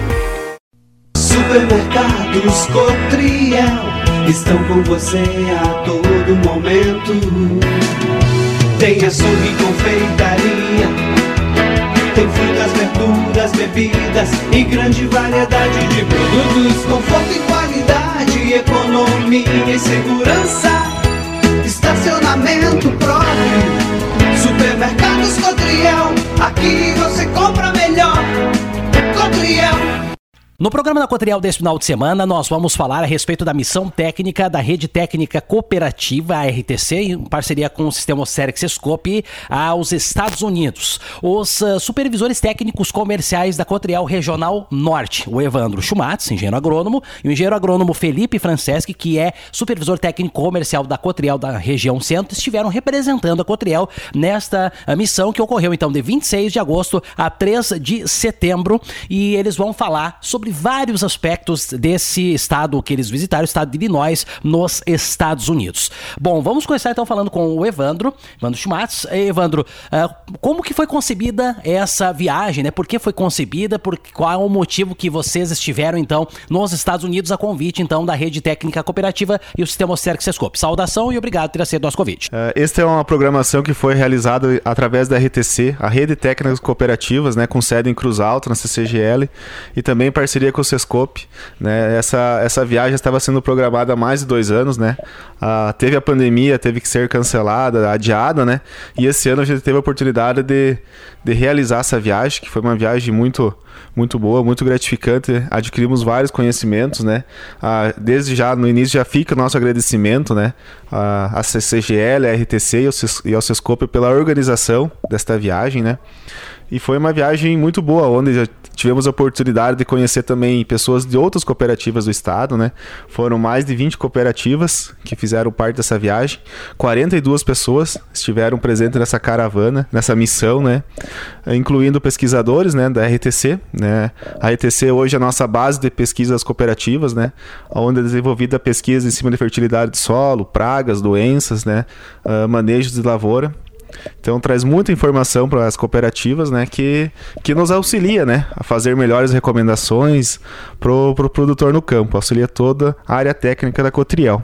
Supermercados Cotriel estão com você a todo momento. Tem açougue e confeitaria, tem frutas, verduras, bebidas e grande variedade de produtos. Conforto e qualidade, economia e segurança. Estacionamento próprio. Supermercados Cotriel, aqui você compra melhor. Cotriel. No programa da Cotriel desse final de semana, nós vamos falar a respeito da missão técnica da Rede Técnica Cooperativa, a R T C, em parceria com o sistema Ocerix Scope, aos Estados Unidos. Os uh, supervisores técnicos comerciais da Cotriel Regional Norte, o Evandro Schumatz, engenheiro agrônomo, e o engenheiro agrônomo Felipe Franceschi, que é supervisor técnico comercial da Cotriel da região centro, estiveram representando a Cotriel nesta uh, missão que ocorreu então de vinte e seis de agosto a três de setembro, e eles vão falar sobre vários aspectos desse estado que eles visitaram, o estado de Illinois, nos Estados Unidos. Bom, vamos começar então falando com o Evandro, Evandro Schmatz. Evandro, uh, como que foi concebida essa viagem, né? Por que foi concebida? Por qual é o motivo que vocês estiveram então nos Estados Unidos a convite então da Rede Técnica Cooperativa e o Sistema Ocerc Sescope? Saudação e obrigado por ter aceito nosso convite. Uh, esta é uma programação que foi realizada através da R T C, a Rede Técnicas Cooperativas, né, com sede em Cruz Alta, na C C G L, e também em parceria com o Sescope, né? Essa, essa viagem estava sendo programada há mais de dois anos, né? Uh, teve a pandemia, teve que ser cancelada, adiada, né? E esse ano a gente teve a oportunidade de, de realizar essa viagem, que foi uma viagem muito, muito boa, muito gratificante. Adquirimos vários conhecimentos, né? Uh, desde já, no início, já fica o nosso agradecimento, né? Uh, a C C G L, a R T C e ao Sescope pela organização desta viagem, né? E foi uma viagem muito boa, onde já tivemos a oportunidade de conhecer também pessoas de outras cooperativas do estado, né? Foram mais de vinte cooperativas que fizeram parte dessa viagem. quarenta e duas pessoas estiveram presentes nessa caravana, nessa missão, né? Incluindo pesquisadores, né, da R T C, né? A R T C hoje é a nossa base de pesquisas cooperativas, né? Onde é desenvolvida pesquisa em cima de fertilidade de solo, pragas, doenças, né? Uh, manejos de lavoura. Então traz muita informação para as cooperativas, né, que, que nos auxilia, né, a fazer melhores recomendações para o pro produtor no campo, auxilia toda a área técnica da Cotriel.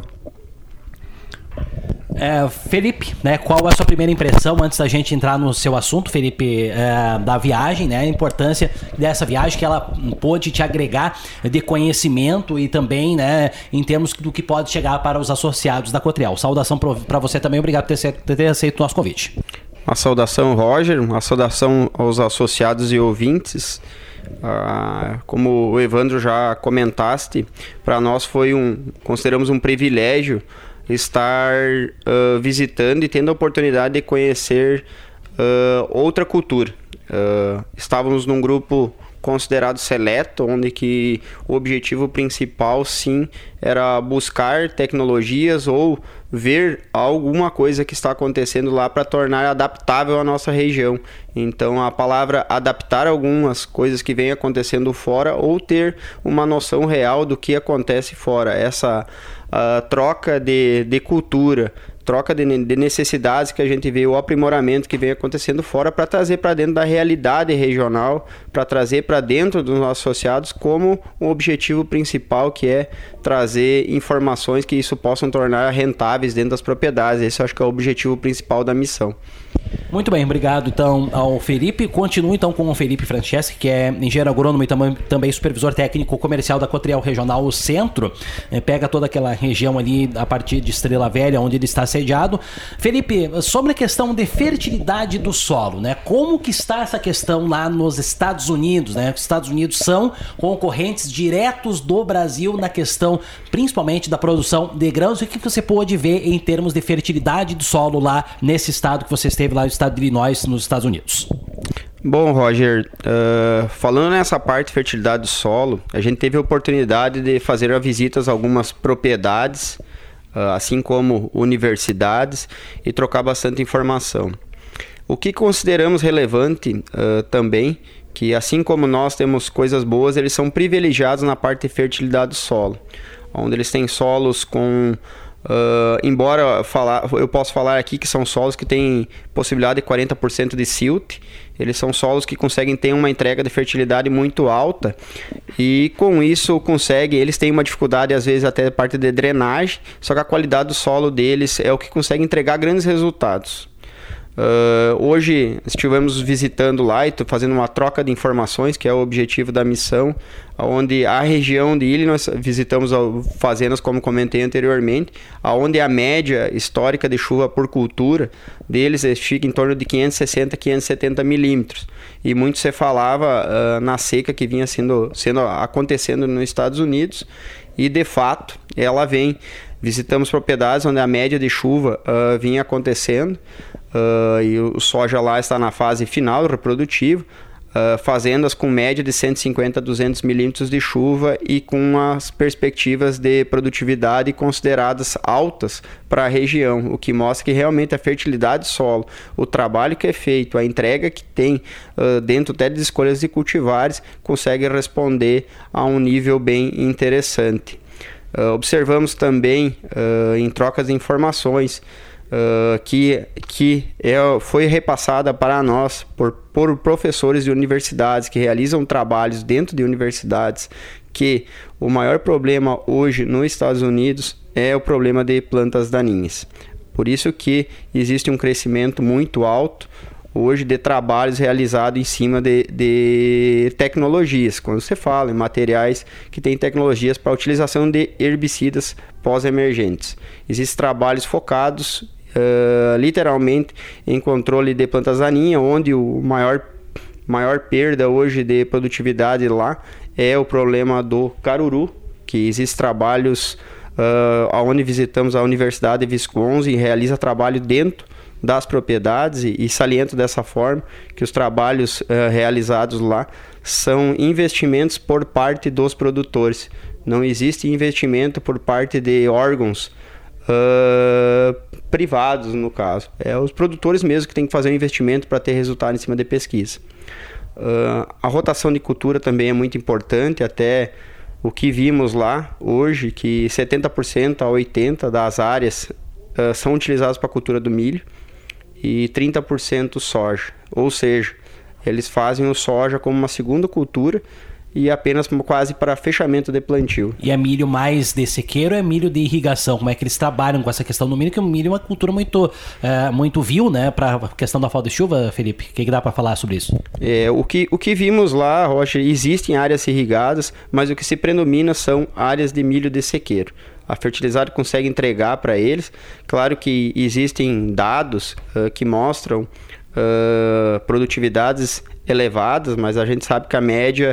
É, Felipe, né, qual é a sua primeira impressão antes da gente entrar no seu assunto, Felipe, é, da viagem, né, a importância dessa viagem, que ela pôde te agregar de conhecimento e também, né, em termos do que pode chegar para os associados da Cotriel. Saudação para você também, obrigado por ter, ter aceito o nosso convite. Uma saudação, Roger, uma saudação aos associados e ouvintes. Ah, como o Evandro já comentaste, para nós foi um, consideramos um privilégio estar uh, visitando e tendo a oportunidade de conhecer uh, outra cultura. Uh, estávamos num grupo considerado seleto, onde que o objetivo principal, sim, era buscar tecnologias ou ver alguma coisa que está acontecendo lá para tornar adaptável a nossa região. Então, a palavra adaptar algumas coisas que vem acontecendo fora ou ter uma noção real do que acontece fora. Essa uh, troca de, de cultura, troca de, de necessidades que a gente vê, o aprimoramento que vem acontecendo fora para trazer para dentro da realidade regional, para trazer para dentro dos nossos associados como um objetivo principal, que é trazer informações que isso possam tornar rentáveis dentro das propriedades. Esse eu acho que é o objetivo principal da missão. Muito bem, obrigado então ao Felipe. Continuo então com o Felipe Franceschi, que é engenheiro agrônomo e tam- também supervisor técnico comercial da Cotriel Regional Centro. É, pega toda aquela região ali a partir de Estrela Velha, onde ele está sediado. Felipe, sobre a questão de fertilidade do solo, né? Como que está essa questão lá nos Estados Unidos, né? Os Estados Unidos são concorrentes diretos do Brasil na questão, principalmente da produção de grãos. E o que você pôde ver em termos de fertilidade do solo lá nesse estado que você esteve lá no estado de Illinois, nos Estados Unidos? Bom, Roger, uh, falando nessa parte de fertilidade do solo, a gente teve a oportunidade de fazer visitas a algumas propriedades, uh, assim como universidades, e trocar bastante informação. O que consideramos relevante uh, também, que assim como nós temos coisas boas, eles são privilegiados na parte de fertilidade do solo, onde eles têm solos com... Uh, embora falar, eu posso falar aqui que são solos que têm possibilidade de quarenta por cento de silt, eles são solos que conseguem ter uma entrega de fertilidade muito alta e com isso conseguem, eles têm uma dificuldade às vezes até a parte de drenagem, só que a qualidade do solo deles é o que consegue entregar grandes resultados. Uh, hoje estivemos visitando lá e fazendo uma troca de informações, que é o objetivo da missão, onde a região de Illinois, visitamos fazendas, como comentei anteriormente, onde a média histórica de chuva por cultura deles fica em torno de quinhentos e sessenta a quinhentos e setenta milímetros. E muito se falava uh, na seca que vinha sendo, sendo acontecendo nos Estados Unidos, e de fato ela vem. Visitamos propriedades onde a média de chuva uh, vinha acontecendo uh, e o soja lá está na fase final, reprodutivo. Uh, fazendas com média de cento e cinquenta a duzentos milímetros de chuva e com as perspectivas de produtividade consideradas altas para a região, o que mostra que realmente a fertilidade do solo, o trabalho que é feito, a entrega que tem uh, dentro até das escolhas de cultivares, consegue responder a um nível bem interessante. Uh, observamos também, uh, em trocas de informações, Uh, que, que é, foi repassada para nós por, por professores de universidades que realizam trabalhos dentro de universidades, que o maior problema hoje nos Estados Unidos é o problema de plantas daninhas. Por isso que existe um crescimento muito alto hoje de trabalhos realizados em cima de, de tecnologias, quando você fala em materiais que têm tecnologias para a utilização de herbicidas pós-emergentes. Existem trabalhos focados Uh, literalmente em controle de plantas daninhas, onde o maior, maior perda hoje de produtividade lá é o problema do caruru, que existem trabalhos uh, onde visitamos a Universidade de Wisconsin e realiza trabalho dentro das propriedades e, e saliento dessa forma que os trabalhos uh, realizados lá são investimentos por parte dos produtores. Não existe investimento por parte de órgãos Uh, privados, no caso. É os produtores mesmo que têm que fazer um investimento para ter resultado em cima de pesquisa. Uh, a rotação de cultura também é muito importante, até o que vimos lá hoje, que setenta por cento a oitenta por cento das áreas uh, são utilizadas para a cultura do milho e trinta por cento soja. Ou seja, eles fazem o soja como uma segunda cultura e apenas quase para fechamento de plantio. E é milho mais de sequeiro ou é milho de irrigação? Como é que eles trabalham com essa questão do milho? Que o milho é uma cultura muito, é, muito vil, né? Para a questão da falta de chuva, Felipe. O que, que dá para falar sobre isso? É, o, que, o que vimos lá, Rocha, existem áreas irrigadas, mas o que se predomina são áreas de milho de sequeiro. A fertilizante consegue entregar para eles. Claro que existem dados uh, que mostram uh, produtividades elevadas, mas a gente sabe que a média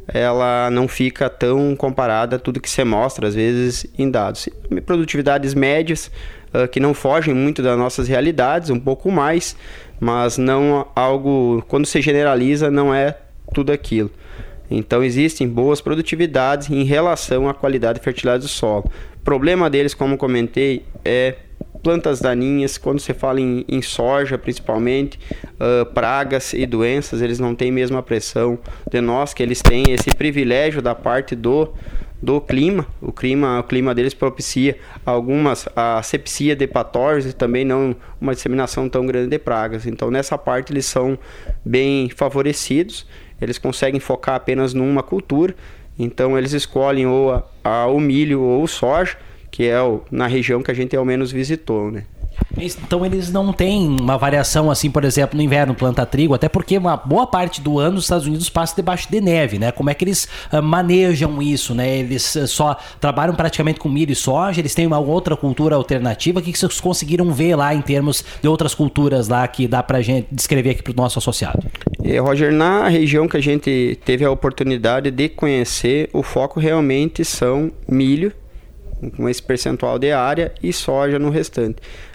ela não fica tão comparada a tudo que se mostra, às vezes, em dados. Produtividades médias, uh, que não fogem muito das nossas realidades, um pouco mais, mas não algo, quando se generaliza, não é tudo aquilo. Então, existem boas produtividades em relação à qualidade e fertilidade do solo. O problema deles, como comentei, é plantas daninhas. Quando você fala em, em soja, principalmente, uh, pragas e doenças, eles não têm mesmo a pressão de nós, que eles têm esse privilégio da parte do, do clima. O clima, o clima deles propicia algumas asepsia de patógenos e também não uma disseminação tão grande de pragas. Então, nessa parte, eles são bem favorecidos. Eles conseguem focar apenas numa cultura. Então, eles escolhem ou a, a, o milho ou o soja, que é o, na região que a gente ao menos visitou, né? Então eles não têm uma variação assim, por exemplo, no inverno planta trigo, até porque uma boa parte do ano os Estados Unidos passa debaixo de neve, né? Como é que eles uh, manejam isso, né? Eles uh, só trabalham praticamente com milho e soja, eles têm uma outra cultura alternativa. O que, que vocês conseguiram ver lá em termos de outras culturas lá que dá pra gente descrever aqui pro nosso associado? É, Roger, na região que a gente teve a oportunidade de conhecer, o foco realmente são milho, com esse percentual de área, e soja no restante.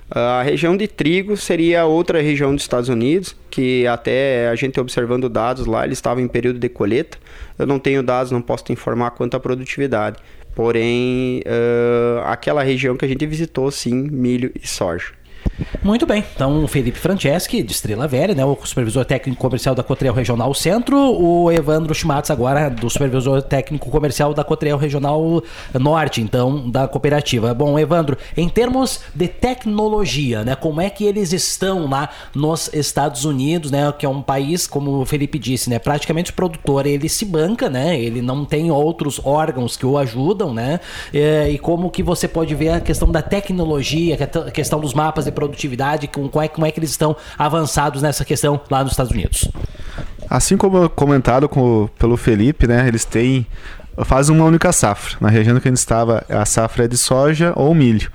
A região de trigo seria outra região dos Estados Unidos, que até a gente observando dados lá, eles estavam em período de colheita. Eu não tenho dados, não posso te informar quanto à produtividade. Porém, uh, aquela região que a gente visitou, sim, milho e soja. Muito bem, então o Felipe Franceschi, de Estrela Velha, né, o supervisor técnico comercial da Cotrijal Regional Centro, o Evandro Schmatz agora do supervisor técnico comercial da Cotrijal Regional Norte, então, da cooperativa. Bom, Evandro, em termos de tecnologia, né, como é que eles estão lá nos Estados Unidos, né, que é um país, como o Felipe disse, né, praticamente o produtor, ele se banca, né, ele não tem outros órgãos que o ajudam, né, e, e como que você pode ver a questão da tecnologia, a questão dos mapas de produtividade, com, como, é, como é que eles estão avançados nessa questão lá nos Estados Unidos? Assim como comentado com, pelo Felipe, né, eles têm, fazem uma única safra. Na região que a gente estava, a safra é de soja ou milho.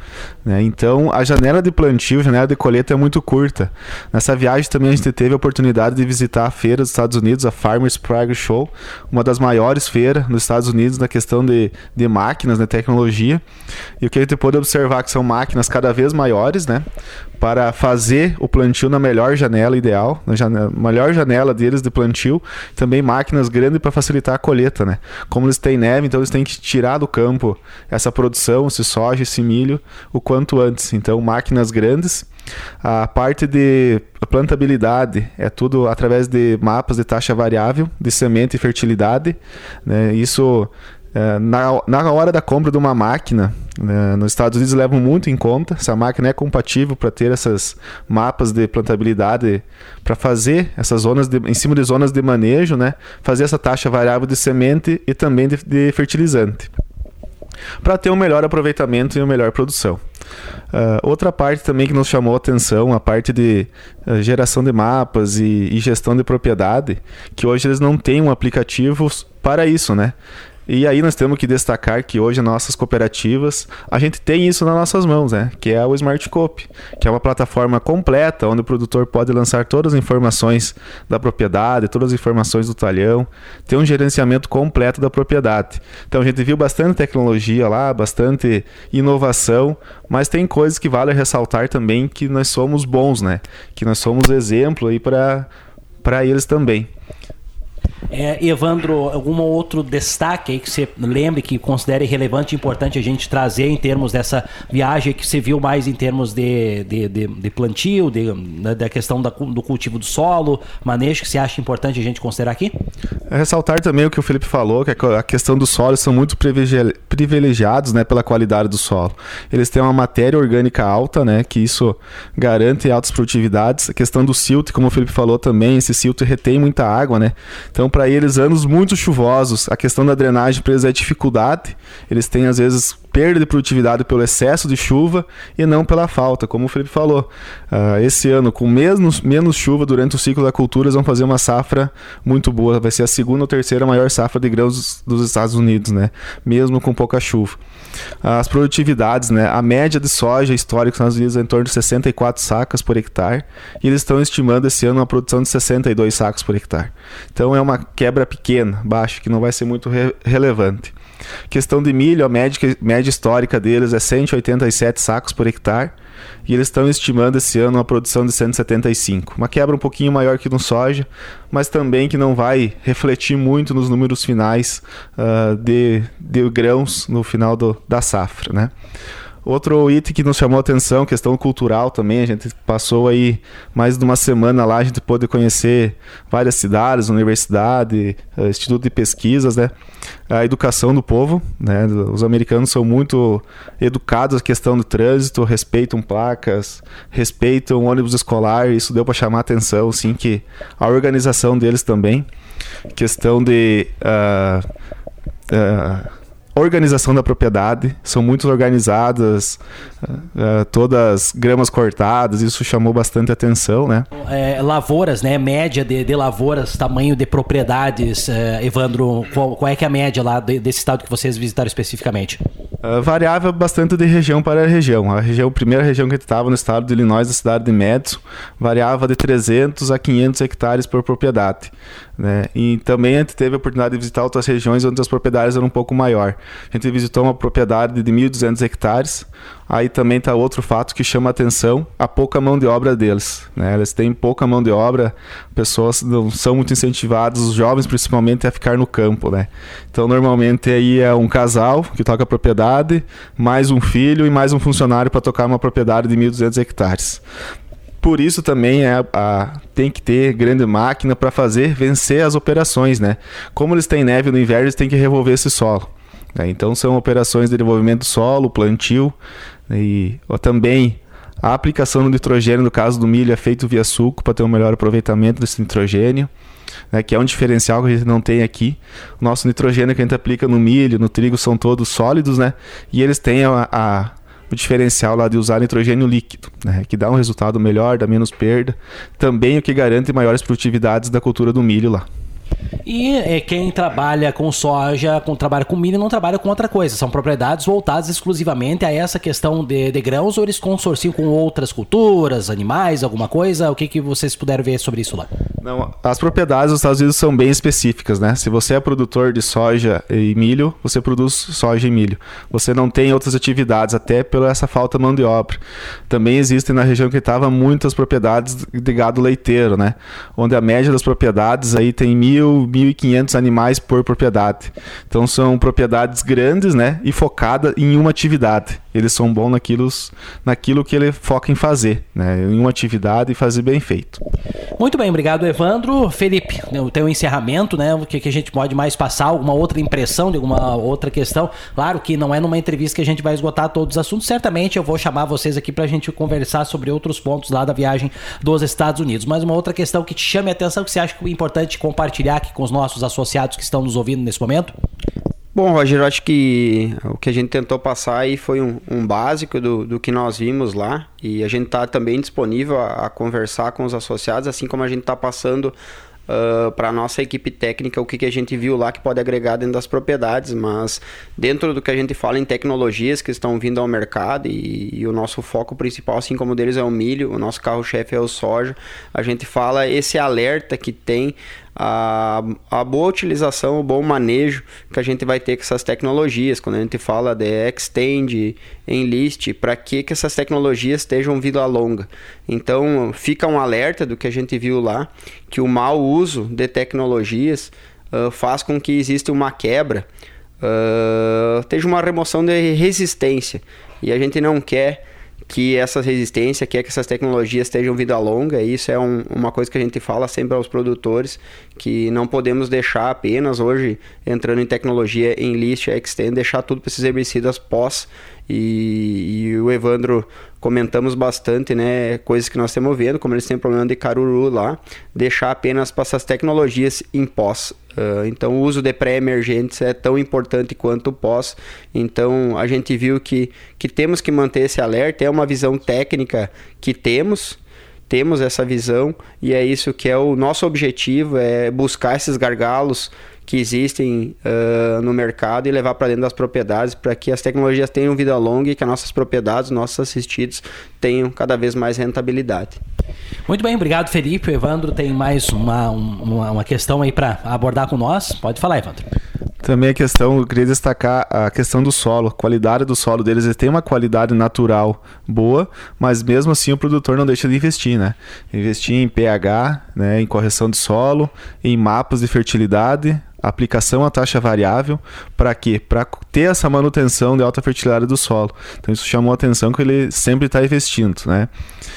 né? Então a janela de plantio, a janela de colheita é muito curta. Nessa viagem também a gente teve a oportunidade de visitar a feira dos Estados Unidos, a Farmers Progress Show, uma das maiores feiras nos Estados Unidos na questão de, de máquinas, né, tecnologia. E o que a gente pôde observar que são máquinas cada vez maiores, né, para fazer o plantio na melhor janela ideal, na janela, melhor janela deles de plantio, também máquinas grandes para facilitar a colheita, né? Como eles têm neve, então eles têm que tirar do campo essa produção, esse soja, esse milho, o quanto antes. Então, máquinas grandes. A parte de plantabilidade é tudo através de mapas de taxa variável, de semente e fertilidade, né? Isso... Na, na hora da compra de uma máquina, né, nos Estados Unidos levam muito em conta se a máquina é compatível para ter esses mapas de plantabilidade, para fazer essas zonas de, em cima de zonas de manejo, né, fazer essa taxa variável de semente e também de, de fertilizante, para ter um melhor aproveitamento e uma melhor produção. Uh, outra parte também que nos chamou a atenção, a parte de uh, geração de mapas e, e gestão de propriedade, que hoje eles não têm um aplicativo para isso, né? E aí nós temos que destacar que hoje nossas cooperativas, a gente tem isso nas nossas mãos, né? Que é o Smart Coop, que é uma plataforma completa onde o produtor pode lançar todas as informações da propriedade, todas as informações do talhão, ter um gerenciamento completo da propriedade. Então a gente viu bastante tecnologia lá, bastante inovação, mas tem coisas que vale ressaltar também que nós somos bons, né? Que nós somos exemplo aí para para eles também. É, Evandro, algum outro destaque aí que você lembre, que considere relevante e importante a gente trazer em termos dessa viagem que você viu mais em termos de, de, de, de plantio, de, da questão da, do cultivo do solo, manejo, que você acha importante a gente considerar aqui? É ressaltar também o que o Felipe falou, que a questão dos solos são muito privilegiados, né, pela qualidade do solo. Eles têm uma matéria orgânica alta, né, que isso garante altas produtividades. A questão do silt, como o Felipe falou também, esse silt retém muita água, né? Então, para eles, anos muito chuvosos, a questão da drenagem para eles é dificuldade. Eles têm, às vezes, perda de produtividade pelo excesso de chuva e não pela falta, como o Felipe falou. Uh, esse ano, com menos, menos chuva durante o ciclo da cultura, eles vão fazer uma safra muito boa. Vai ser a segunda ou terceira maior safra de grãos dos Estados Unidos, né? Mesmo com pouca chuva. As produtividades, né? A média de soja histórica nos Estados Unidos é em torno de sessenta e quatro sacas por hectare, e eles estão estimando esse ano uma produção de sessenta e dois sacos por hectare. Então é uma quebra pequena, baixa, que não vai ser muito re- relevante. Questão de milho, a média, média histórica deles é cento e oitenta e sete sacos por hectare, e eles estão estimando esse ano uma produção de cento e setenta e cinco. Uma quebra um pouquinho maior que no soja, mas também que não vai refletir muito nos números finais uh, de, de grãos no final do, da safra, né? Outro item que nos chamou a atenção, questão cultural também, a gente passou aí mais de uma semana lá, a gente pôde conhecer várias cidades, universidade, instituto de pesquisas, né? A educação do povo, né? Os americanos são muito educados na questão do trânsito, respeitam placas, respeitam ônibus escolar, isso deu para chamar a atenção, sim, que a organização deles também, questão de... Uh, uh, organização da propriedade, são muito organizadas, uh, todas gramas cortadas, isso chamou bastante atenção, né? É, lavouras, né? Média de, de lavouras, tamanho de propriedades, uh, Evandro, qual, qual é que é a média lá de, desse estado que vocês visitaram especificamente? Uh, variava bastante de região para região. A região, a primeira região que a gente estava no estado de Illinois, da cidade de Madison, variava de trezentos a quinhentos hectares por propriedade, né? E também a gente teve a oportunidade de visitar outras regiões onde as propriedades eram um pouco maior. A gente visitou uma propriedade de mil e duzentos hectares. Aí também está outro fato que chama a atenção, a pouca mão de obra deles, né? Eles têm pouca mão de obra, pessoas não são muito incentivadas, os jovens principalmente, a ficar no campo, né? Então normalmente aí é um casal que toca a propriedade, mais um filho e mais um funcionário para tocar uma propriedade de mil e duzentos hectares. Por isso também é a, tem que ter grande máquina para fazer vencer as operações, né? Como eles têm neve no inverno, eles têm que revolver esse solo. Então são operações de desenvolvimento do solo, plantio, e ou também a aplicação do nitrogênio, no caso do milho, é feito via suco para ter um melhor aproveitamento desse nitrogênio, né, que é um diferencial que a gente não tem aqui. O nosso nitrogênio que a gente aplica no milho, no trigo, são todos sólidos, né, e eles têm a, a, o diferencial lá de usar nitrogênio líquido, né, que dá um resultado melhor, dá menos perda, também o que garante maiores produtividades da cultura do milho lá. E é, quem trabalha com soja, com, trabalha com milho, não trabalha com outra coisa. São propriedades voltadas exclusivamente a essa questão de, de grãos, ou eles consorciam com outras culturas, animais, alguma coisa? O que, que vocês puderam ver sobre isso lá? Não, as propriedades dos Estados Unidos são bem específicas, né? Se você é produtor de soja e milho, você produz soja e milho. Você não tem outras atividades, até pela essa falta de mão de obra. Também existem na região que estava muitas propriedades de gado leiteiro, né? Onde a média das propriedades aí tem mil, mil e quinhentos animais por propriedade. Então são propriedades grandes, né? E focadas em uma atividade. Eles são bons naquilo, naquilo que ele foca em fazer, né? Em uma atividade e fazer bem feito. Muito bem, obrigado, Evandro. Felipe, tem um encerramento, né? O que, que a gente pode mais passar? Alguma outra impressão de alguma outra questão? Claro que não é numa entrevista que a gente vai esgotar todos os assuntos. Certamente eu vou chamar vocês aqui para a gente conversar sobre outros pontos lá da viagem dos Estados Unidos. Mas uma outra questão que te chame a atenção, que você acha que é importante compartilhar aqui com os nossos associados que estão nos ouvindo nesse momento? Bom, Roger, eu acho que o que a gente tentou passar aí foi um, um básico do, do que nós vimos lá, e a gente está também disponível a, a conversar com os associados, assim como a gente está passando uh, para a nossa equipe técnica o que, que a gente viu lá que pode agregar dentro das propriedades, mas dentro do que a gente fala em tecnologias que estão vindo ao mercado, e, e o nosso foco principal, assim como o deles é o milho, o nosso carro-chefe é o soja, a gente fala esse alerta que tem A, a boa utilização, o bom manejo que a gente vai ter com essas tecnologias. Quando a gente fala de Extend, Enlist, para que, que essas tecnologias estejam vida longa. Então fica um alerta do que a gente viu lá, que o mau uso de tecnologias uh, faz com que exista uma quebra, uh, esteja uma remoção de resistência, e a gente não quer que essa resistência, quer que essas tecnologias estejam vida longa. E isso é um, uma coisa que a gente fala sempre aos produtores, que não podemos deixar apenas hoje, entrando em tecnologia em Enlist, Extend, deixar tudo para esses herbicidas pós, e, e o Evandro comentamos bastante, né, coisas que nós estamos vendo, como eles têm problema de caruru lá, deixar apenas para essas tecnologias em pós. Uh, então o uso de pré-emergentes é tão importante quanto o pós. Então a gente viu que, que temos que manter esse alerta, é uma visão técnica que temos, temos essa visão, e é isso que é o nosso objetivo, é buscar esses gargalos que existem uh, no mercado e levar para dentro das propriedades, para que as tecnologias tenham vida longa e que as nossas propriedades, nossos assistidos tenham cada vez mais rentabilidade. Muito bem, obrigado, Felipe. O Evandro tem mais uma, uma, uma questão aí para abordar com nós. Pode falar, Evandro. Também a questão, eu queria destacar a questão do solo, a qualidade do solo deles. Eles têm uma qualidade natural boa, mas mesmo assim o produtor não deixa de investir, né? Investir em pH, né, em correção de solo, em mapas de fertilidade, aplicação à taxa variável. Para quê? Para ter essa manutenção de alta fertilidade do solo. Então isso chamou a atenção que ele sempre está investindo, né?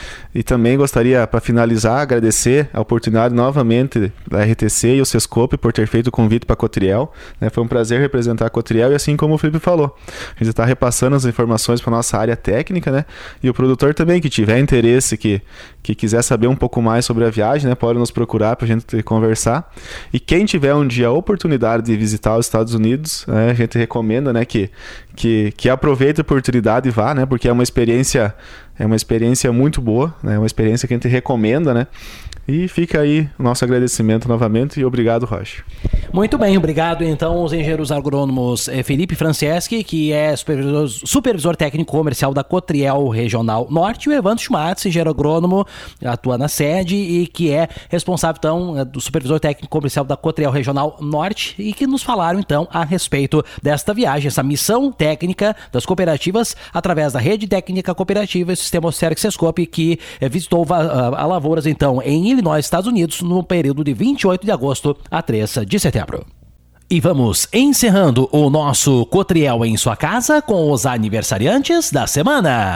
E também gostaria, para finalizar, agradecer a oportunidade novamente da R T C e o Sescope por ter feito o convite para a Cotriel, né? Foi um prazer representar a Cotriel, e assim como o Felipe falou, a gente está repassando as informações para a nossa área técnica, né? E o produtor também, que tiver interesse, que, que quiser saber um pouco mais sobre a viagem, né? Pode nos procurar para a gente conversar. E quem tiver um dia a oportunidade de visitar os Estados Unidos, né? A gente recomenda, né? que, que, que aproveite a oportunidade e vá, né? Porque é uma experiência... É uma experiência muito boa, né? Uma experiência que a gente recomenda, né? E fica aí o nosso agradecimento novamente, e obrigado, Rocha. Muito bem, obrigado então aos engenheiros agrônomos eh, Felipe Franceschi, que é supervisor, supervisor técnico comercial da Cotriel Regional Norte, e o Evandro Schmatz, engenheiro agrônomo, atua na sede e que é responsável então do supervisor técnico comercial da Cotriel Regional Norte, e que nos falaram então a respeito desta viagem, essa missão técnica das cooperativas através da Rede Técnica Cooperativa e Sistema Oceanic Sescope, que eh, visitou a, a lavouras então em Illinois, Estados Unidos, no período de vinte e oito de agosto a três de setembro. E vamos encerrando o nosso Cotriel em sua casa com os aniversariantes da semana.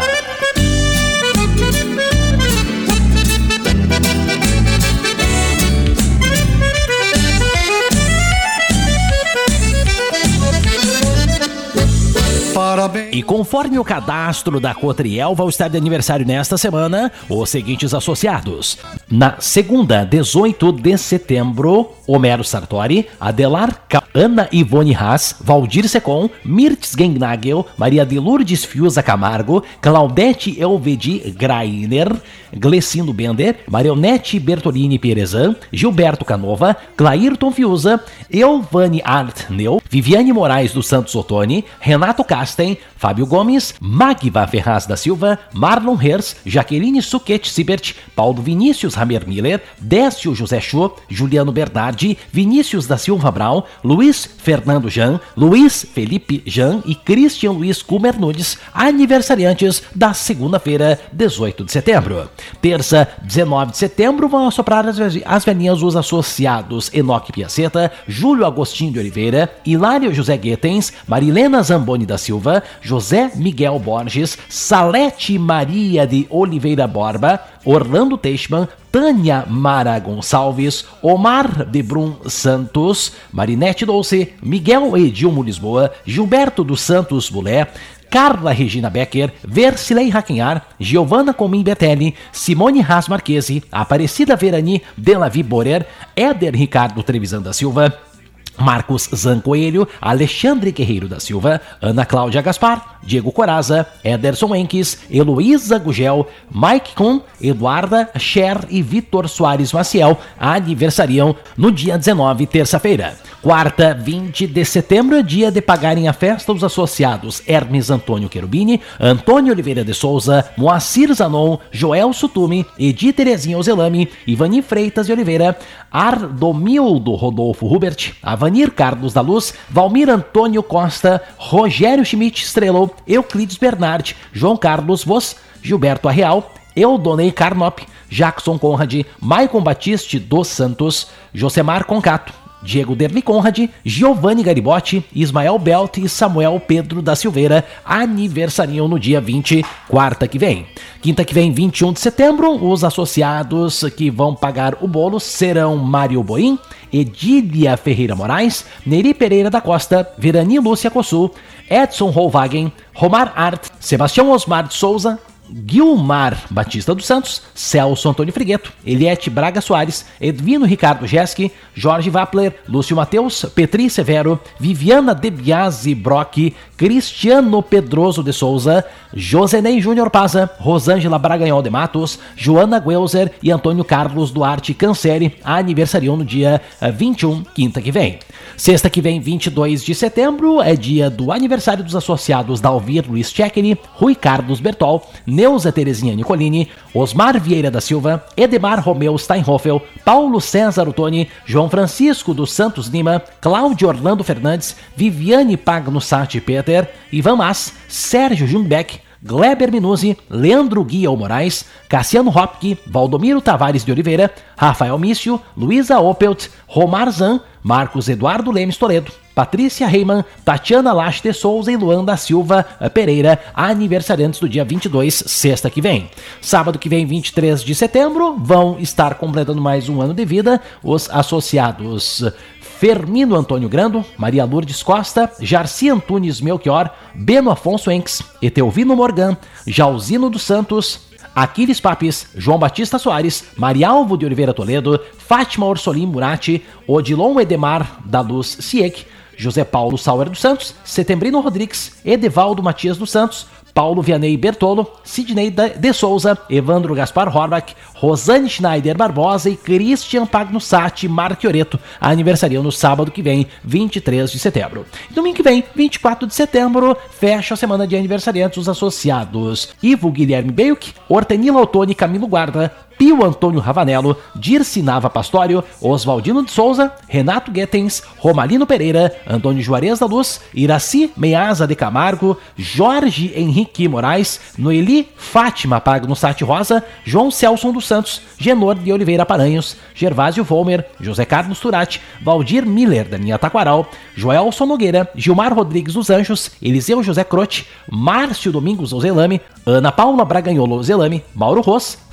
E conforme o cadastro da Cotriel, vão estar de aniversário nesta semana os seguintes associados. Na segunda, dezoito de setembro, Homero Sartori, Adelar Ca... Ana Ivone Haas, Valdir Secom, Mirtz Gengnagel, Maria de Lourdes Fiuza Camargo, Claudete Elvedi Grainer, Glecindo Bender, Marionete Bertolini Perezan, Gilberto Canova, Clairton Fiuza, Elvane Artneu, Viviane Moraes dos Santos Ottoni, Renato Casten, Fábio Gomes, Magva Ferraz da Silva, Marlon Hers, Jaqueline Suquete Sibert, Paulo Vinícius Ramer Miller, Décio José Chu, Juliano Bernardi, Vinícius da Silva Brown, Luiz Fernando Jan, Luiz Felipe Jan e Christian Luiz Kumer Nunes, aniversariantes da segunda-feira, dezoito de setembro. Terça, dezenove de setembro, vão assoprar as, as velhinhas os associados Enoque Piaceta, Júlio Agostinho de Oliveira, Hilário José Guetens, Marilena Zamboni da Silva, José Miguel Borges, Salete Maria de Oliveira Borba, Orlando Teichmann, Tânia Mara Gonçalves, Omar de Brum Santos, Marinete Dolce, Miguel Edilmo Lisboa, Gilberto dos Santos Bulé, Carla Regina Becker, Versilei Raquinhar, Giovanna Comim Betelli, Simone Haas Marquesi, Aparecida Verani Delavi Borer, Éder Ricardo Trevisan da Silva, Marcos Zancoelho, Alexandre Guerreiro da Silva, Ana Cláudia Gaspar, Diego Coraza, Ederson Enques, Heloísa Gugel, Mike Kuhn, Eduarda Scher e Vitor Soares Maciel aniversariam no dia dezenove, terça-feira. Quarta, vinte de setembro, é dia de pagarem a festa os associados Hermes Antônio Querubini, Antônio Oliveira de Souza, Moacir Zanon, Joel Sutume, Edi Terezinha Ozelami, Ivani Freitas de Oliveira, Ardomildo Rodolfo Hubert, Avanir Carlos da Luz, Valmir Antônio Costa, Rogério Schmidt Estrelou, Euclides Bernard, João Carlos Vos, Gilberto Arreal, Eudonei Carnop, Jackson Conrad, Maicon Batiste dos Santos, Josemar Concato, Diego Derli Conrad, Giovanni Garibotti, Ismael Belt e Samuel Pedro da Silveira aniversariam no dia vinte, quarta que vem. Quinta que vem, vinte e um de setembro, os associados que vão pagar o bolo serão Mário Boim, Edília Ferreira Moraes, Neri Pereira da Costa, Verani Lúcia Cossul, Edson Holwagen, Romar Art, Sebastião Osmar de Souza, Guilmar Batista dos Santos, Celso Antônio Frigueto, Eliette Braga Soares, Edvino Ricardo Jeschi, Jorge Wappler, Lúcio Mateus, Petri Severo, Viviana De Biasi Brock, Cristiano Pedroso de Souza, Josenei Júnior Paza, Rosângela Braganhol de Matos, Joana Guelzer e Antônio Carlos Duarte Canceri aniversariam no dia vinte e um, quinta que vem. Sexta que vem, vinte e dois de setembro, é dia do aniversário dos associados Dalvir Luiz Tchekini, Rui Carlos Bertol, Neuza Terezinha Nicolini, Osmar Vieira da Silva, Edemar Romeu Steinhoffel, Paulo César Ottoni, João Francisco dos Santos Lima, Cláudio Orlando Fernandes, Viviane Pagno Sati Peter, Ivan Mas, Sérgio Jungbeck, Gleber Minuzzi, Leandro Guiel Moraes, Cassiano Hopke, Valdomiro Tavares de Oliveira, Rafael Mício, Luísa Opelt, Romar Zan, Marcos Eduardo Lemes Toledo, Patrícia Reimann, Tatiana Lache de Souza e Luan da Silva Pereira, aniversariantes do dia vinte e dois, sexta que vem. Sábado que vem, vinte e três de setembro, vão estar completando mais um ano de vida os associados Fermino Antônio Grando, Maria Lourdes Costa, Jarci Antunes Melchior, Beno Afonso Enx, Etelvino Morgan, Jauzino dos Santos, Aquiles Papis, João Batista Soares, Marialvo de Oliveira Toledo, Fátima Orsolim Murati, Odilon Edemar da Luz Siek, José Paulo Sauer dos Santos, Setembrino Rodrigues, Edevaldo Matias dos Santos, Paulo Vianney Bertolo, Sidney de Souza, Evandro Gaspar Horbach, Rosane Schneider Barbosa e Christian Pagnussati Marchioreto aniversariam no sábado que vem, vinte e três de setembro. Domingo que vem, vinte e quatro de setembro, fecha a semana de aniversariantes os associados Ivo Guilherme Beuch, Hortenila Ottoni Camilo Guarda, Pio Antônio Ravanello, Dirce Nava Pastório, Oswaldino de Souza, Renato Guetens, Romalino Pereira, Antônio Juarez da Luz, Iraci Meaza de Camargo, Jorge Henrique Moraes, Noeli Fátima Pagnussati Rosa, João Celson dos Santos, Genor de Oliveira Paranhos, Gervásio Volmer, José Carlos Turati, Valdir Miller da linha Taquaral, Joelson Nogueira, Gilmar Rodrigues dos Anjos, Eliseu José Crote, Márcio Domingos Ozelame, Ana Paula Braganholo Ozelame, Mauro Ros,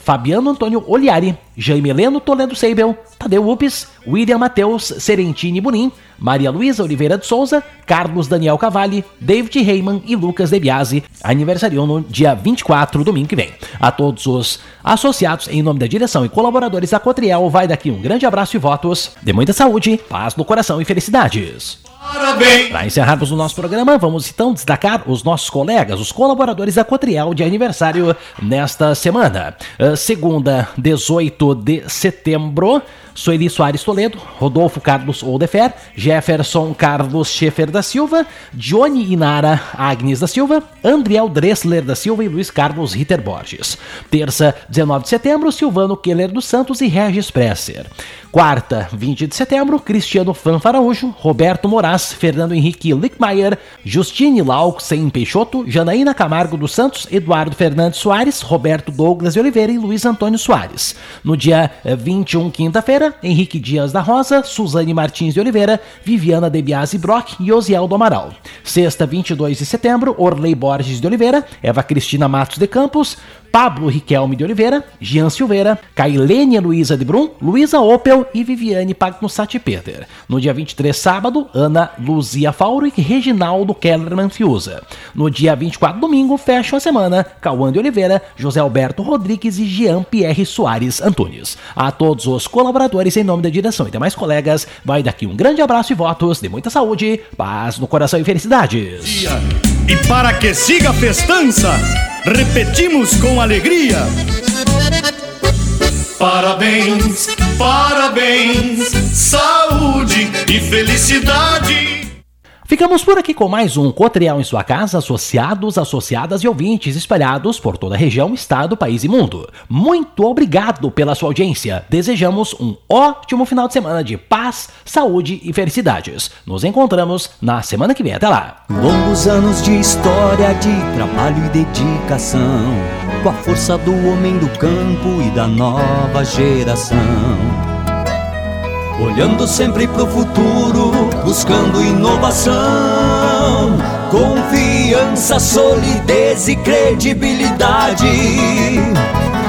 Fabiano Antônio Oliari, Jaime Heleno Toledo Seibel, Tadeu Upes, William Matheus Serentini Bunim, Maria Luísa Oliveira de Souza, Carlos Daniel Cavalli, David Heyman e Lucas De Biasi, aniversariam no dia vinte e quatro, domingo que vem. A todos os associados, em nome da direção e colaboradores da Cotriel, vai daqui um grande abraço e votos de muita saúde, paz no coração e felicidades. Parabéns! Para encerrarmos o nosso programa, vamos então destacar os nossos colegas, os colaboradores da Cotriel de aniversário nesta semana. Uh, segunda, dezoito de setembro, Sueli Soares Toledo, Rodolfo Carlos Oldefer, Jefferson Carlos Schaefer da Silva, Johnny Inara Agnes da Silva, Andriel Dressler da Silva e Luiz Carlos Ritter Borges. Terça, dezenove de setembro, Silvano Keller dos Santos e Regis Presser. Quarta, vinte de setembro, Cristiano Fanfaraújo, Roberto Moraes, Fernando Henrique Lickmeier, Justine Lauxen Peixoto, Janaína Camargo dos Santos, Eduardo Fernandes Soares, Roberto Douglas de Oliveira e Luiz Antônio Soares. No dia vinte e um, quinta-feira, Henrique Dias da Rosa, Suzane Martins de Oliveira, Viviana De Biasi Brock e Osiel do Amaral. Sexta, vinte e dois de setembro, Orley Borges de Oliveira, Eva Cristina Matos de Campos, Pablo Riquelme de Oliveira, Jean Silveira, Cailênia Luiza de Brum, Luísa Opel e Viviane Pagnussati Peter. No dia vinte e três, sábado, Ana Luzia Fauro e Reginaldo Kellerman Fiuza. No dia vinte e quatro, domingo, fecha a semana, Cauã de Oliveira, José Alberto Rodrigues e Jean Pierre Soares Antunes. A todos os colaboradores, em nome da direção e demais colegas, vai daqui um grande abraço e votos de muita saúde, paz no coração e felicidades. E para que siga a festança, repetimos com alegria. Parabéns, parabéns, saúde e felicidade. Ficamos por aqui com mais um Cotriel em sua casa, associados, associadas e ouvintes espalhados por toda a região, estado, país e mundo. Muito obrigado pela sua audiência. Desejamos um ótimo final de semana de paz, saúde e felicidades. Nos encontramos na semana que vem. Até lá. Longos anos de história, de trabalho e dedicação, com a força do homem do campo e da nova geração. Olhando sempre pro futuro, buscando inovação, confiança, solidez e credibilidade.